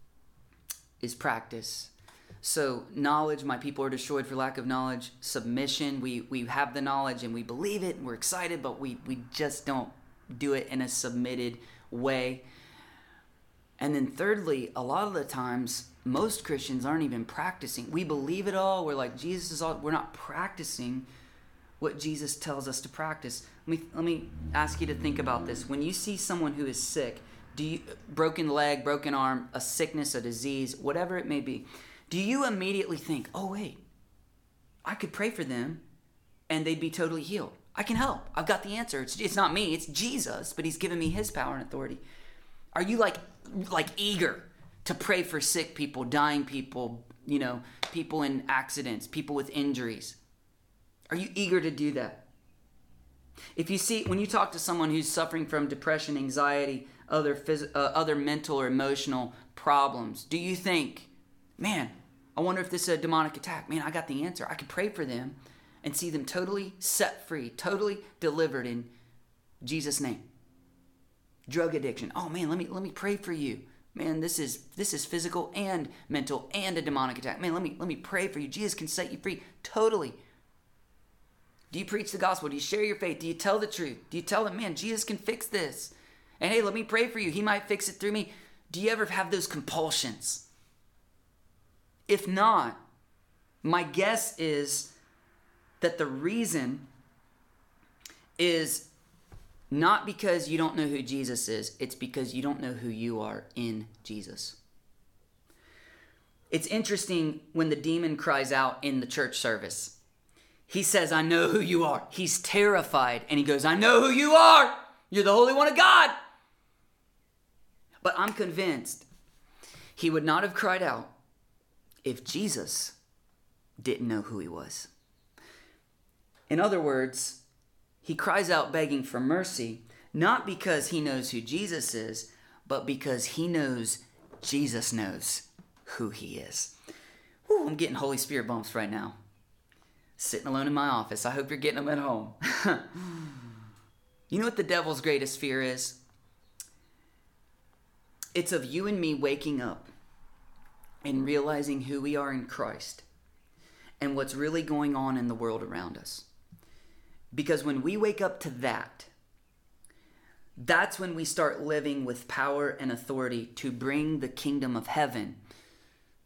is practice. So knowledge, my people are destroyed for lack of knowledge. Submission, we we have the knowledge and we believe it and we're excited, but we, we just don't do it in a submitted way. And then thirdly, a lot of the times, most Christians aren't even practicing. We believe it all. We're like, Jesus is all. We're not practicing what Jesus tells us to practice. Let me, let me ask you to think about this. When you see someone who is sick, do you, broken leg, broken arm, a sickness, a disease, whatever it may be, do you immediately think, oh, wait, I could pray for them and they'd be totally healed? I can help. I've got the answer. It's, it's not me. It's Jesus, but he's given me his power and authority. Are you like like eager to pray for sick people, dying people, you know, people in accidents, people with injuries? Are you eager to do that? If you see, when you talk to someone who's suffering from depression, anxiety, other phys- uh, other mental or emotional problems, do you think, man, I wonder if this is a demonic attack? Man, I got the answer. I could pray for them and see them totally set free, totally delivered in Jesus' name. Drug addiction. Oh man, let me let me pray for you. Man, this is this is physical and mental and a demonic attack. Man, let me let me pray for you. Jesus can set you free. Totally. Do you preach the gospel? Do you share your faith? Do you tell the truth? Do you tell them, man, Jesus can fix this? And hey, let me pray for you. He might fix it through me. Do you ever have those compulsions? If not, my guess is that the reason is not because you don't know who Jesus is, it's because you don't know who you are in Jesus. It's interesting when the demon cries out in the church service. He says, I know who you are. He's terrified and he goes, I know who you are. You're the Holy One of God. But I'm convinced he would not have cried out if Jesus didn't know who he was. In other words, he cries out begging for mercy, not because he knows who Jesus is, but because he knows Jesus knows who he is. Whew, I'm getting Holy Spirit bumps right now. Sitting alone in my office. I hope you're getting them at home. You know what the devil's greatest fear is? It's of you and me waking up and realizing who we are in Christ and what's really going on in the world around us. Because when we wake up to that, that's when we start living with power and authority to bring the kingdom of heaven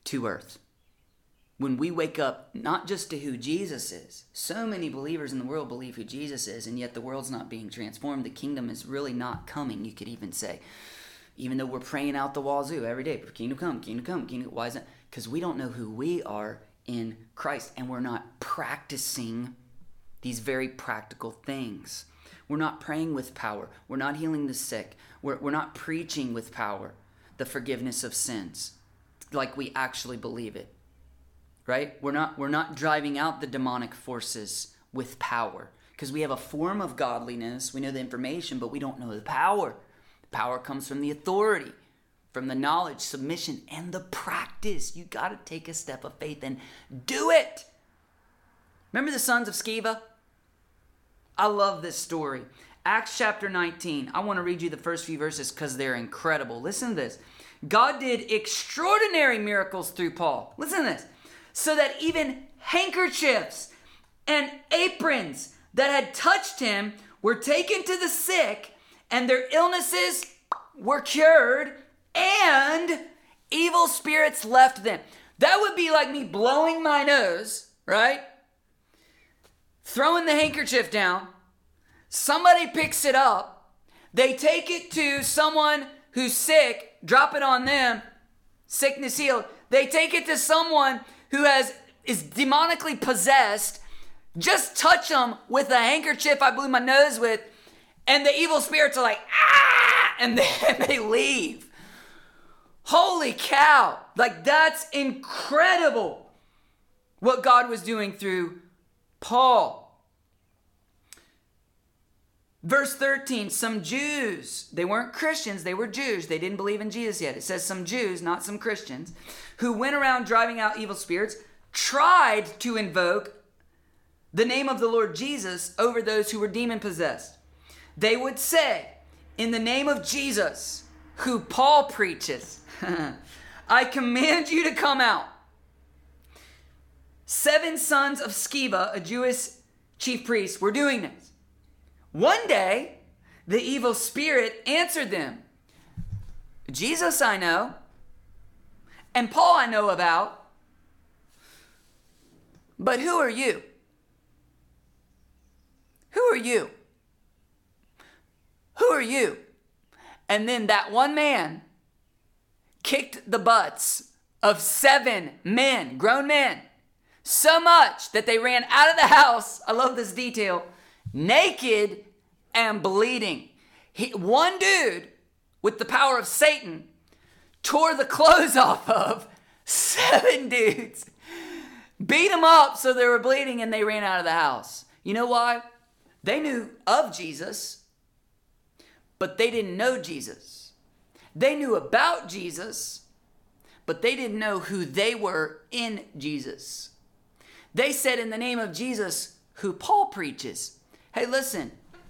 to earth. When we wake up, not just to who Jesus is. So many believers in the world believe who Jesus is, and yet the world's not being transformed. The kingdom is really not coming, you could even say. Even though we're praying out the wazoo every day, kingdom come, kingdom come, kingdom. Why is that? Because we don't know who we are in Christ, and we're not practicing these very practical things. We're not praying with power. We're not healing the sick. We're, we're not preaching with power the forgiveness of sins like we actually believe it. Right? We're not we're not driving out the demonic forces with power because we have a form of godliness. We know the information, but we don't know the power. The power comes from the authority, from the knowledge, submission, and the practice. You got to take a step of faith and do it. Remember the sons of Sceva? I love this story. Acts chapter nineteen. I want to read you the first few verses because they're incredible. Listen to this. God did extraordinary miracles through Paul. Listen to this. So that even handkerchiefs and aprons that had touched him were taken to the sick, and their illnesses were cured, and evil spirits left them. That would be like me blowing my nose, right? Throwing the handkerchief down. Somebody picks it up. They take it to someone who's sick, drop it on them, sickness healed. They take it to someone who has is demonically possessed, just touch them with a handkerchief I blew my nose with, and the evil spirits are like, ah, and then they leave. Holy cow. Like, that's incredible what God was doing through Paul. Verse thirteen, some Jews, they weren't Christians, they were Jews. They didn't believe in Jesus yet. It says some Jews, not some Christians, who went around driving out evil spirits, tried to invoke the name of the Lord Jesus over those who were demon-possessed. They would say, in the name of Jesus, who Paul preaches, I command you to come out. Seven sons of Sceva, a Jewish chief priest, were doing this. One day, the evil spirit answered them, Jesus I know, and Paul I know about, but who are you? Who are you? Who are you? And then that one man kicked the butts of seven men, grown men, so much that they ran out of the house. I love this detail. Naked and bleeding. He, one dude with the power of Satan tore the clothes off of seven dudes, beat them up so they were bleeding, and they ran out of the house. You know why? They knew of Jesus, but they didn't know Jesus. They knew about Jesus, but they didn't know who they were in Jesus. They said in the name of Jesus, who Paul preaches. Hey, listen,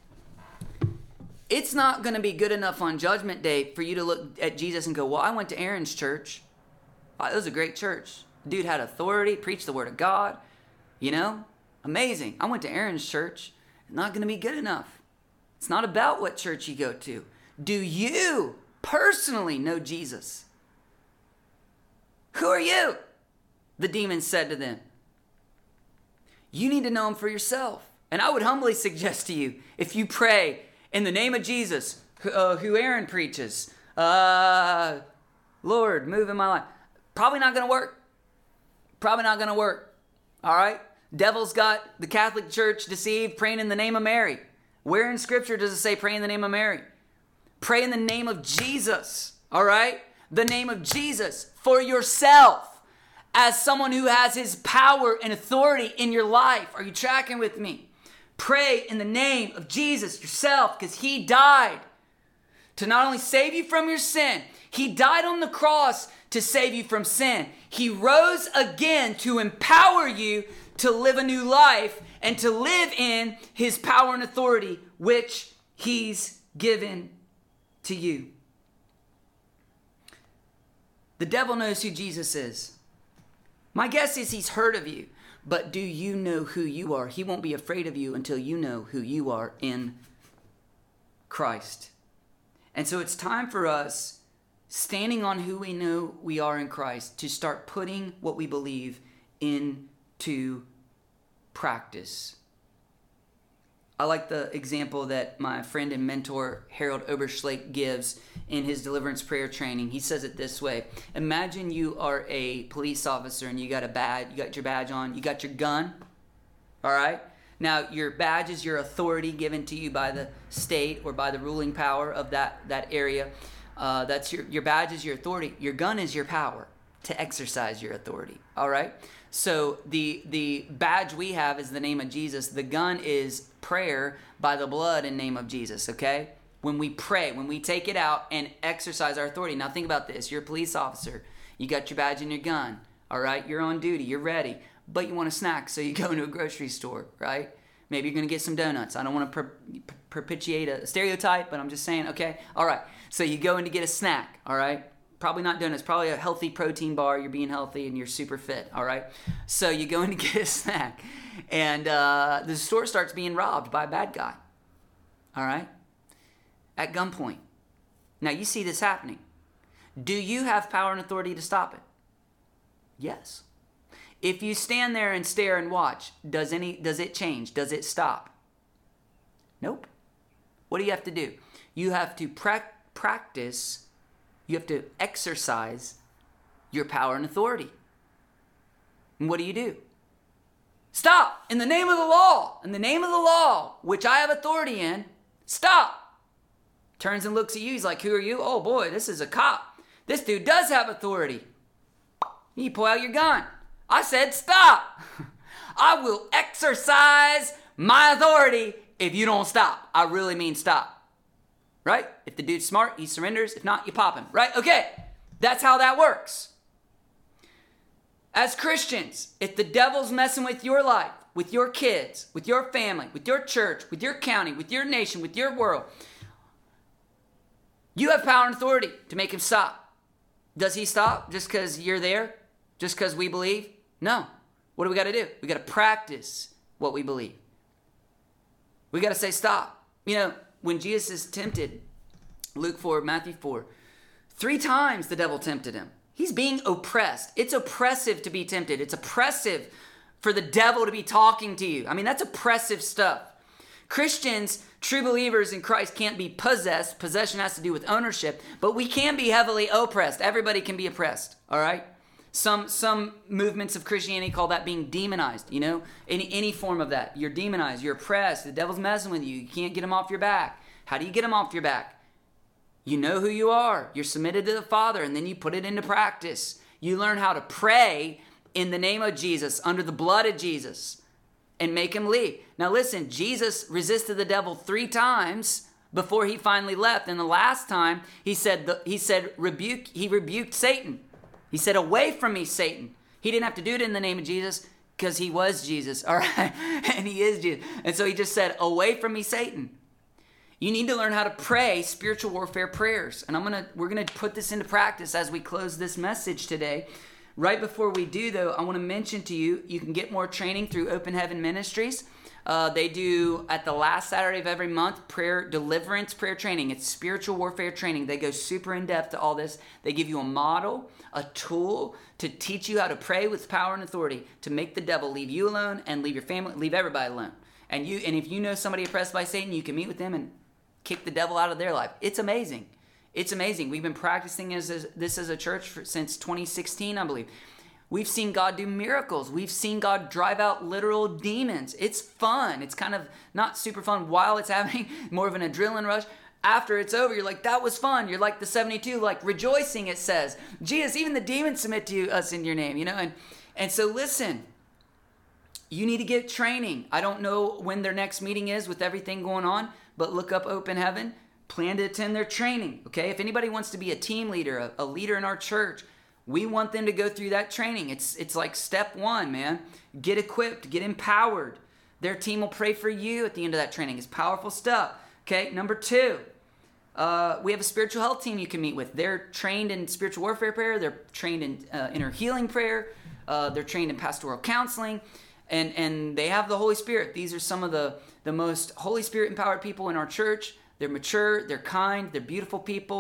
it's not going to be good enough on Judgment Day for you to look at Jesus and go, well, I went to Aaron's church. Oh, it was a great church. Dude had authority, preached the word of God. You know, amazing. I went to Aaron's church. It's not going to be good enough. It's not about what church you go to. Do you personally know Jesus? Who are you? The demons said to them. You need to know him for yourself. And I would humbly suggest to you, if you pray in the name of Jesus, uh, who Aaron preaches, uh, Lord, move in my life, probably not going to work. Probably not going to work. All right? Devil's got the Catholic Church deceived, praying in the name of Mary. Where in Scripture does it say pray in the name of Mary? Pray in the name of Jesus. All right? The name of Jesus for yourself. As someone who has his power and authority in your life. Are you tracking with me? Pray in the name of Jesus yourself, because he died to not only save you from your sin, he died on the cross to save you from sin. He rose again to empower you to live a new life and to live in his power and authority, which he's given to you. The devil knows who Jesus is. My guess is he's heard of you, but do you know who you are? He won't be afraid of you until you know who you are in Christ. And so it's time for us, standing on who we know we are in Christ, to start putting what we believe into practice. I like the example that my friend and mentor Harold Oberschlake gives in his deliverance prayer training. He says it this way. Imagine you are a police officer and you got a badge, you got your badge on, you got your gun. All right? Now, your badge is your authority given to you by the state or by the ruling power of that, that area. Uh, that's your, your badge is your authority. Your gun is your power to exercise your authority. All right? So the the badge we have is the name of Jesus. The gun is prayer by the blood in name of Jesus, okay? When we pray, when we take it out and exercise our authority. Now think about this. You're a police officer. You got your badge and your gun, all right? You're on duty. You're ready. But you want a snack, so you go into a grocery store, right? Maybe you're going to get some donuts. I don't want to per- perpetuate a stereotype, but I'm just saying, okay? All right. So you go in to get a snack, all right? Probably not donuts, probably a healthy protein bar. You're being healthy and you're super fit, all right? So you go in to get a snack, and uh, the store starts being robbed by a bad guy, all right? At gunpoint. Now you see this happening. Do you have power and authority to stop it? Yes. If you stand there and stare and watch, does any does it change? Does it stop? Nope. What do you have to do? You have to pra- practice You have to exercise your power and authority. And what do you do? Stop! In the name of the law, in the name of the law, which I have authority in, stop! Turns and looks at you. He's like, who are you? Oh boy, this is a cop. This dude does have authority. You pull out your gun. I said stop! I will exercise my authority if you don't stop. I really mean stop. Right? If the dude's smart, he surrenders. If not, you pop him. Right? Okay. That's how that works. As Christians, if the devil's messing with your life, with your kids, with your family, with your church, with your county, with your nation, with your world, you have power and authority to make him stop. Does he stop just because you're there? Just because we believe? No. What do we got to do? We got to practice what we believe. We got to say stop. You know, when Jesus is tempted, Luke four, Matthew four, three times the devil tempted him. He's being oppressed. It's oppressive to be tempted. It's oppressive for the devil to be talking to you. I mean, that's oppressive stuff. Christians, true believers in Christ, can't be possessed. Possession has to do with ownership, but we can be heavily oppressed. Everybody can be oppressed, all right? Some some movements of Christianity call that being demonized, you know? Any any form of that. You're demonized. You're oppressed. The devil's messing with you. You can't get him off your back. How do you get him off your back? You know who you are. You're submitted to the Father, and then you put it into practice. You learn how to pray in the name of Jesus, under the blood of Jesus, and make him leave. Now listen, Jesus resisted the devil three times before he finally left. And the last time, he said, the, he said rebuke, he rebuked Satan. He said, away from me, Satan. He didn't have to do it in the name of Jesus because he was Jesus, all right? And he is Jesus. And so he just said, away from me, Satan. You need to learn how to pray spiritual warfare prayers. And I'm gonna, we're going to put this into practice as we close this message today. Right before we do, though, I want to mention to you, you can get more training through Open Heaven Ministries. Uh, they do, at the last Saturday of every month, prayer deliverance prayer training. It's spiritual warfare training. They go super in-depth to all this. They give you a model, a tool to teach you how to pray with power and authority to make the devil leave you alone and leave your family, leave everybody alone. And you, and if you know somebody oppressed by Satan, you can meet with them and kick the devil out of their life. It's amazing. It's amazing. We've been practicing as a, this as a church for, since twenty sixteen, I believe. We've seen God do miracles. We've seen God drive out literal demons. It's fun. It's kind of not super fun while it's happening, more of an adrenaline rush. After it's over, you're like, that was fun. You're like the seventy-two, like rejoicing, it says. Jesus, even the demons submit to you, us in your name, you know? And, and so listen, you need to get training. I don't know when their next meeting is with everything going on, but look up Open Heaven. Plan to attend their training, okay? If anybody wants to be a team leader, a, a leader in our church, we want them to go through that training. It's it's like step one, man. Get equipped, get empowered. Their team will pray for you at the end of that training. It's powerful stuff, okay? Number two, uh, we have a spiritual health team you can meet with. They're trained in spiritual warfare prayer. They're trained in uh, inner healing prayer. Uh, they're trained in pastoral counseling. And, and they have the Holy Spirit. These are some of the, the most Holy Spirit empowered people in our church. They're mature, they're kind, they're beautiful people.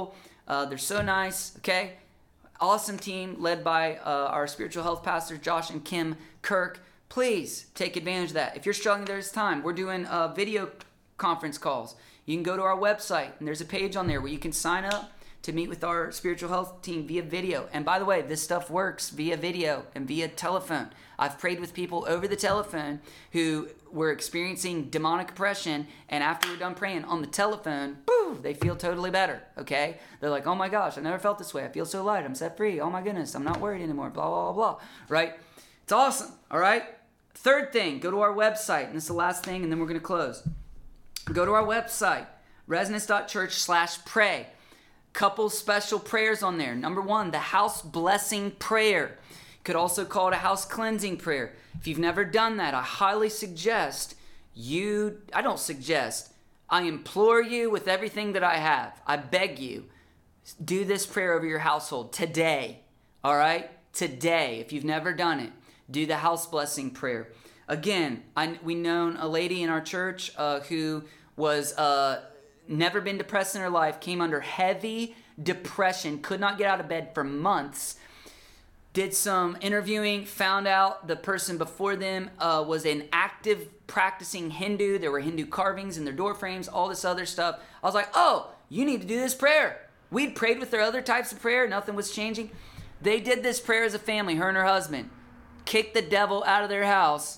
Uh, they're so nice, okay? Awesome team led by uh, our spiritual health pastors, Josh and Kim Kirk. Please take advantage of that. If you're struggling, there's time. We're doing uh, video conference calls. You can go to our website, and there's a page on there where you can sign up to meet with our spiritual health team via video. And by the way, this stuff works via video and via telephone. I've prayed with people over the telephone who were experiencing demonic oppression, and after we're done praying on the telephone, boo, they feel totally better, okay? They're like, oh my gosh, I never felt this way. I feel so light. I'm set free. Oh my goodness, I'm not worried anymore, blah, blah, blah, blah, right? It's awesome, all right? Third thing, go to our website, and this is the last thing, and then we're going to close. Go to our website, resonance.church slash pray. Couple special prayers on there. Number one, the house blessing prayer. You could also call it a house cleansing prayer. If you've never done that, I highly suggest you, I don't suggest, I implore you with everything that I have. I beg you, do this prayer over your household today. All right? Today, if you've never done it, do the house blessing prayer. Again, I, we known a lady in our church uh, who was uh, never been depressed in her life, came under heavy depression, could not get out of bed for months, did some interviewing, found out the person before them uh, was an active practicing Hindu. There were Hindu carvings in their door frames, all this other stuff. I was like, oh, you need to do this prayer. We'd prayed with their other types of prayer. Nothing was changing. They did this prayer as a family, her and her husband. Kicked the devil out of their house.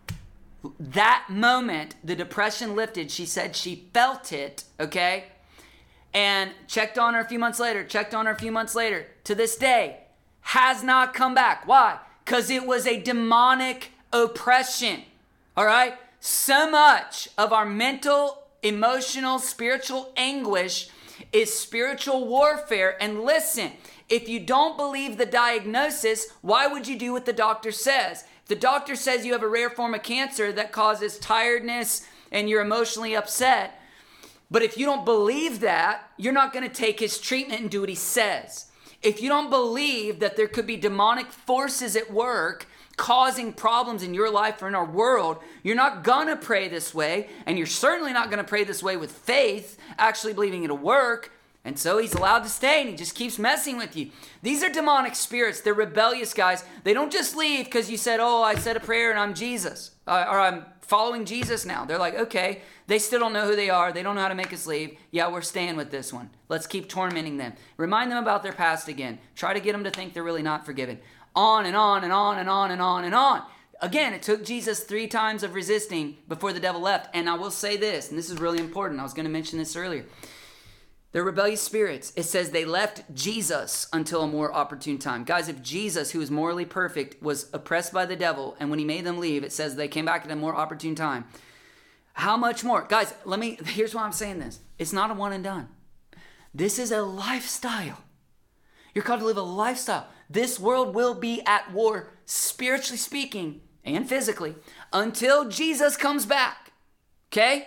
That moment, the depression lifted. She said she felt it, okay? And checked on her a few months later, checked on her a few months later. To this day, has not come back. Why? Because it was a demonic oppression, all right? So much of our mental, emotional, spiritual anguish is spiritual warfare. And listen, if you don't believe the diagnosis, why would you do what the doctor says? The doctor says you have a rare form of cancer that causes tiredness and you're emotionally upset. But if you don't believe that, you're not going to take his treatment and do what he says. If you don't believe that there could be demonic forces at work causing problems in your life or in our world, you're not going to pray this way. And you're certainly not going to pray this way with faith, actually believing it'll work. And so he's allowed to stay, and he just keeps messing with you. These are demonic spirits. They're rebellious guys. They don't just leave because you said, oh, I said a prayer and I'm Jesus. Uh, or I'm following Jesus now. They're like, okay, they still don't know who they are. They don't know how to make us leave. Yeah, we're staying with this one. Let's keep tormenting them. Remind them about their past again. Try to get them to think they're really not forgiven. On and on and on and on and on and on. Again, it took Jesus three times of resisting before the devil left. And I will say this, and this is really important. I was going to mention this earlier. They're rebellious spirits. It says they left Jesus until a more opportune time. Guys, if Jesus, who is morally perfect, was oppressed by the devil, and when he made them leave, it says they came back at a more opportune time. How much more? Guys, let me, here's why I'm saying this. It's not a one and done. This is a lifestyle. You're called to live a lifestyle. This world will be at war, spiritually speaking, and physically, until Jesus comes back. Okay?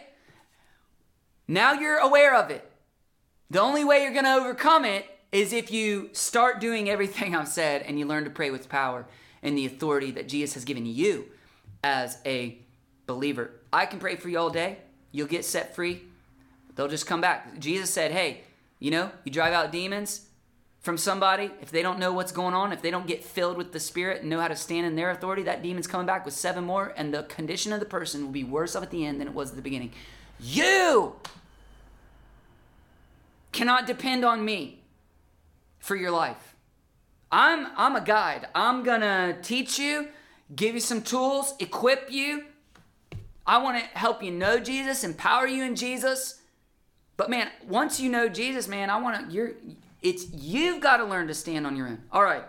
Now you're aware of it. The only way you're going to overcome it is if you start doing everything I've said and you learn to pray with power and the authority that Jesus has given you as a believer. I can pray for you all day. You'll get set free. They'll just come back. Jesus said, hey, you know, you drive out demons from somebody. If they don't know what's going on, if they don't get filled with the Spirit and know how to stand in their authority, that demon's coming back with seven more, and the condition of the person will be worse off at the end than it was at the beginning. You cannot depend on me for your life. I'm I'm a guide. I'm gonna teach you, give you some tools, equip you. I want to help you know Jesus, empower you in Jesus. But man, once you know Jesus, man, I want to. You're. It's you've got to learn to stand on your own. All right.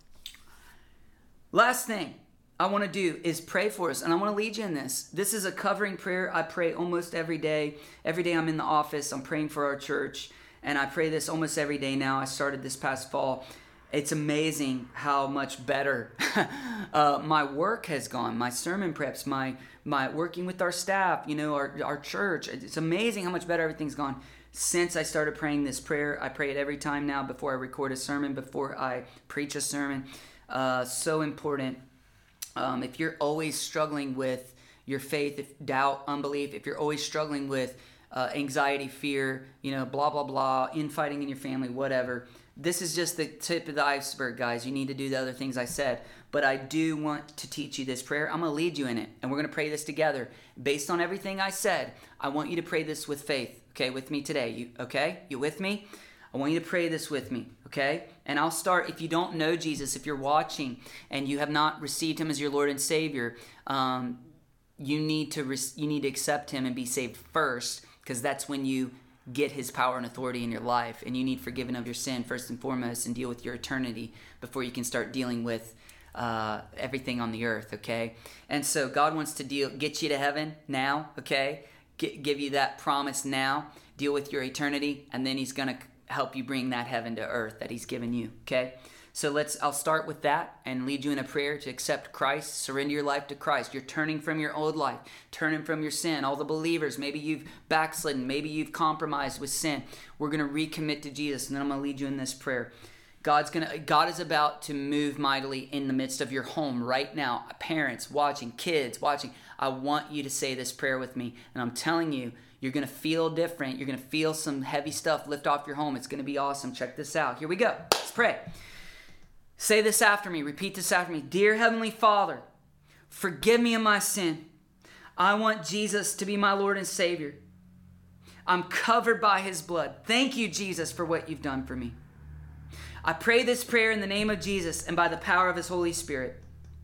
Last thing I want to do is pray for us, and I want to lead you in this. This is a covering prayer. I pray almost every day. Every day I'm in the office, I'm praying for our church. And I pray this almost every day now. I started this past fall. It's amazing how much better uh, my work has gone. My sermon preps, my my working with our staff, you know, our, our church. It's amazing how much better everything's gone since I started praying this prayer. I pray it every time now before I record a sermon, before I preach a sermon. Uh, so important. Um, if you're always struggling with your faith, if doubt, unbelief, if you're always struggling with uh, anxiety, fear, you know, blah, blah, blah, infighting in your family, whatever. This is just the tip of the iceberg, guys. You need to do the other things I said. But I do want to teach you this prayer. I'm going to lead you in it, and we're going to pray this together. Based on everything I said, I want you to pray this with faith, okay, with me today. You okay? You with me? I want you to pray this with me, okay? And I'll start, if you don't know Jesus, if you're watching and you have not received him as your Lord and Savior, um, you need to re- you need to accept him and be saved first, because that's when you get his power and authority in your life, and you need forgiven of your sin first and foremost and deal with your eternity before you can start dealing with uh, everything on the earth, okay? And so God wants to deal, get you to heaven now, okay? G- give you that promise now, deal with your eternity, and then he's going to help you bring that heaven to earth that he's given you, okay? So let's, I'll start with that and lead you in a prayer to accept Christ, surrender your life to Christ. You're turning from your old life, turning from your sin. All the believers, maybe you've backslidden, maybe you've compromised with sin. We're going to recommit to Jesus, and then I'm going to lead you in this prayer. God's gonna, God is about to move mightily in the midst of your home right now. Parents watching, kids watching, I want you to say this prayer with me, and I'm telling you, you're going to feel different. You're going to feel some heavy stuff lift off your home. It's going to be awesome. Check this out. Here we go. Let's pray. Say this after me. Repeat this after me. Dear Heavenly Father, forgive me of my sin. I want Jesus to be my Lord and Savior. I'm covered by his blood. Thank you, Jesus, for what you've done for me. I pray this prayer in the name of Jesus and by the power of his Holy Spirit.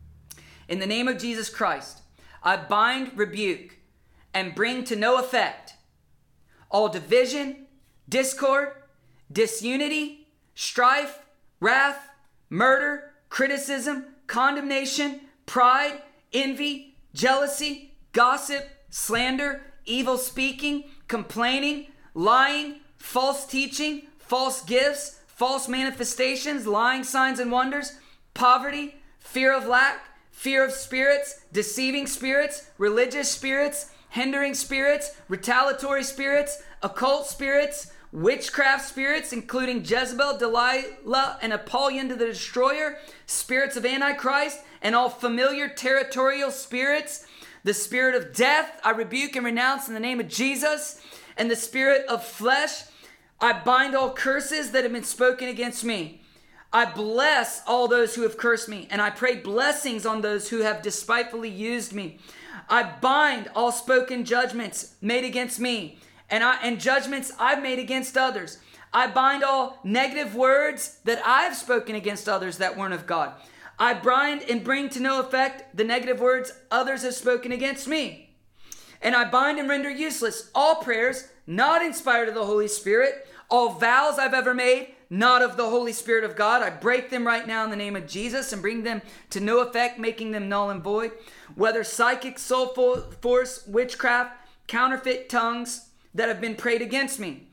In the name of Jesus Christ, I bind, rebuke, and bring to no effect all division, discord, disunity, strife, wrath, murder, criticism, condemnation, pride, envy, jealousy, gossip, slander, evil speaking, complaining, lying, false teaching, false gifts, false manifestations, lying signs and wonders, poverty, fear of lack, fear of spirits, deceiving spirits, religious spirits, hindering spirits, retaliatory spirits, occult spirits, witchcraft spirits, including Jezebel, Delilah, and Apollyon the Destroyer, spirits of Antichrist, and all familiar territorial spirits, the spirit of death, I rebuke and renounce in the name of Jesus, and the spirit of flesh, I bind all curses that have been spoken against me. I bless all those who have cursed me, and I pray blessings on those who have despitefully used me. I bind all spoken judgments made against me, and I and judgments I've made against others. I bind all negative words that I've spoken against others that weren't of God. I bind and bring to no effect the negative words others have spoken against me. And I bind and render useless all prayers not inspired of the Holy Spirit, all vows I've ever made not of the Holy Spirit of God. I break them right now in the name of Jesus and bring them to no effect, making them null and void. Whether psychic, soul force, witchcraft, counterfeit tongues that have been prayed against me.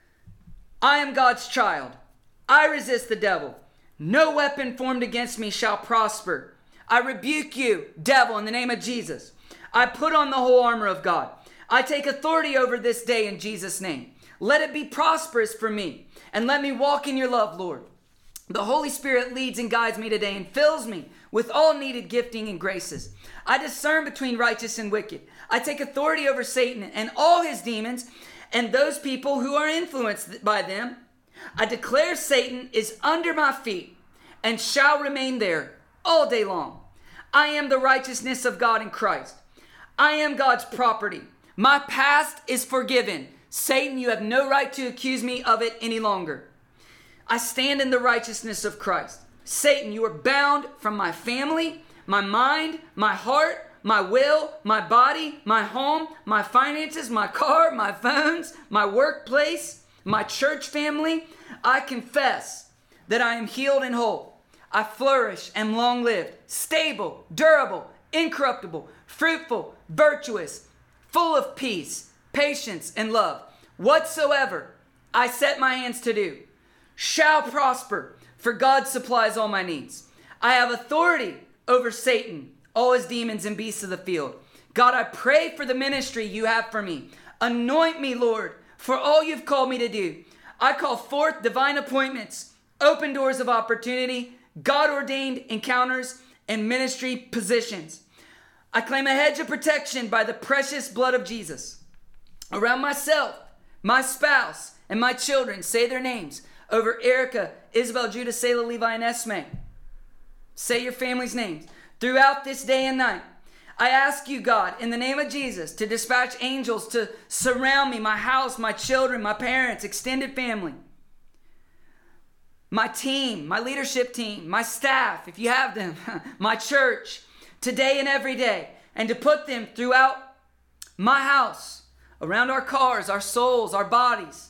I am God's child. I resist the devil. No weapon formed against me shall prosper. I rebuke you, devil, in the name of Jesus. I put on the whole armor of God. I take authority over this day in Jesus' name. Let it be prosperous for me, and let me walk in your love, Lord. The Holy Spirit leads and guides me today and fills me with all needed gifting and graces. I discern between righteous and wicked. I take authority over Satan and all his demons and those people who are influenced by them. I declare Satan is under my feet and shall remain there all day long. I am the righteousness of God in Christ. I am God's property. My past is forgiven. Satan, you have no right to accuse me of it any longer. I stand in the righteousness of Christ. Satan, you are bound from my family, my mind, my heart, my will, my body, my home, my finances, my car, my phones, my workplace, my church family. I confess that I am healed and whole. I flourish, am long-lived, stable, durable, incorruptible, fruitful, virtuous, full of peace, patience, and love. Whatsoever I set my hands to do shall prosper, for God supplies all my needs. I have authority over Satan, all his demons and beasts of the field. God, I pray for the ministry you have for me. Anoint me, Lord, for all you've called me to do. I call forth divine appointments, open doors of opportunity, God-ordained encounters, and ministry positions. I claim a hedge of protection by the precious blood of Jesus. around myself, my spouse, and my children. Say their names. Over Erica, Isabel, Judah, Selah, Levi, and Esme. Say your family's names. Throughout this day and night, I ask you, God, in the name of Jesus, to dispatch angels to surround me, my house, my children, my parents, extended family, my team, my leadership team, my staff, if you have them, my church, today and every day, and to put them throughout my house, around our cars, our souls, our bodies,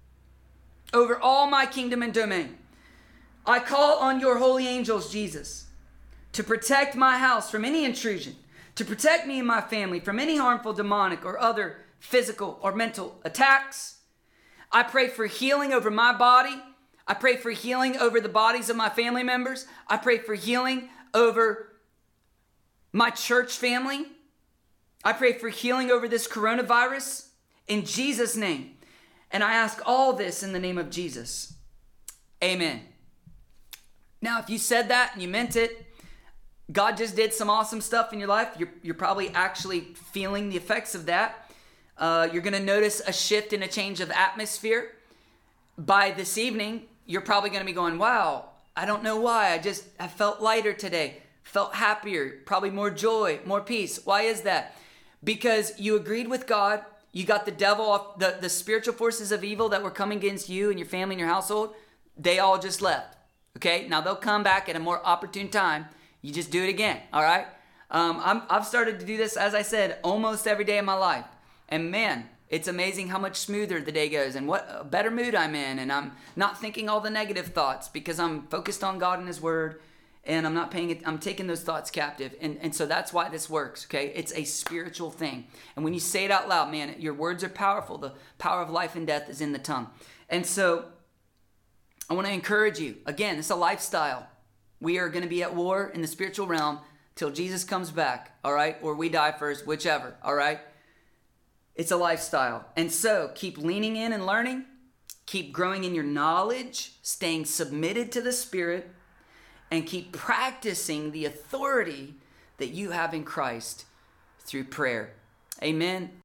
over all my kingdom and domain. I call on your holy angels, Jesus, to protect my house from any intrusion, to protect me and my family from any harmful demonic or other physical or mental attacks. I pray for healing over my body. I pray for healing over the bodies of my family members. I pray for healing over my church family. I pray for healing over this coronavirus in Jesus' name. And I ask all this in the name of Jesus. Amen. Now, if you said that and you meant it, God just did some awesome stuff in your life. You're, you're probably actually feeling the effects of that. Uh, you're going to notice a shift and a change of atmosphere. By this evening, you're probably going to be going, wow, I don't know why. I just, I felt lighter today, felt happier, probably more joy, more peace. Why is that? Because you agreed with God. You got the devil off, the, the spiritual forces of evil that were coming against you and your family and your household. They all just left. Okay. Now they'll come back at a more opportune time. You just do it again. All right. Um, I'm, I've started to do this, as I said, almost every day of my life. And man, it's amazing how much smoother the day goes and what a better mood I'm in. And I'm not thinking all the negative thoughts because I'm focused on God and his word. And I'm not paying it, I'm taking those thoughts captive. And, and so that's why this works, okay? It's a spiritual thing. And when you say it out loud, man, your words are powerful. The power of life and death is in the tongue. And so I want to encourage you. Again, it's a lifestyle. We are going to be at war in the spiritual realm till Jesus comes back, all right? Or we die first, whichever, all right? It's a lifestyle. And so keep leaning in and learning. Keep growing in your knowledge, staying submitted to the Spirit, and keep practicing the authority that you have in Christ through prayer. Amen.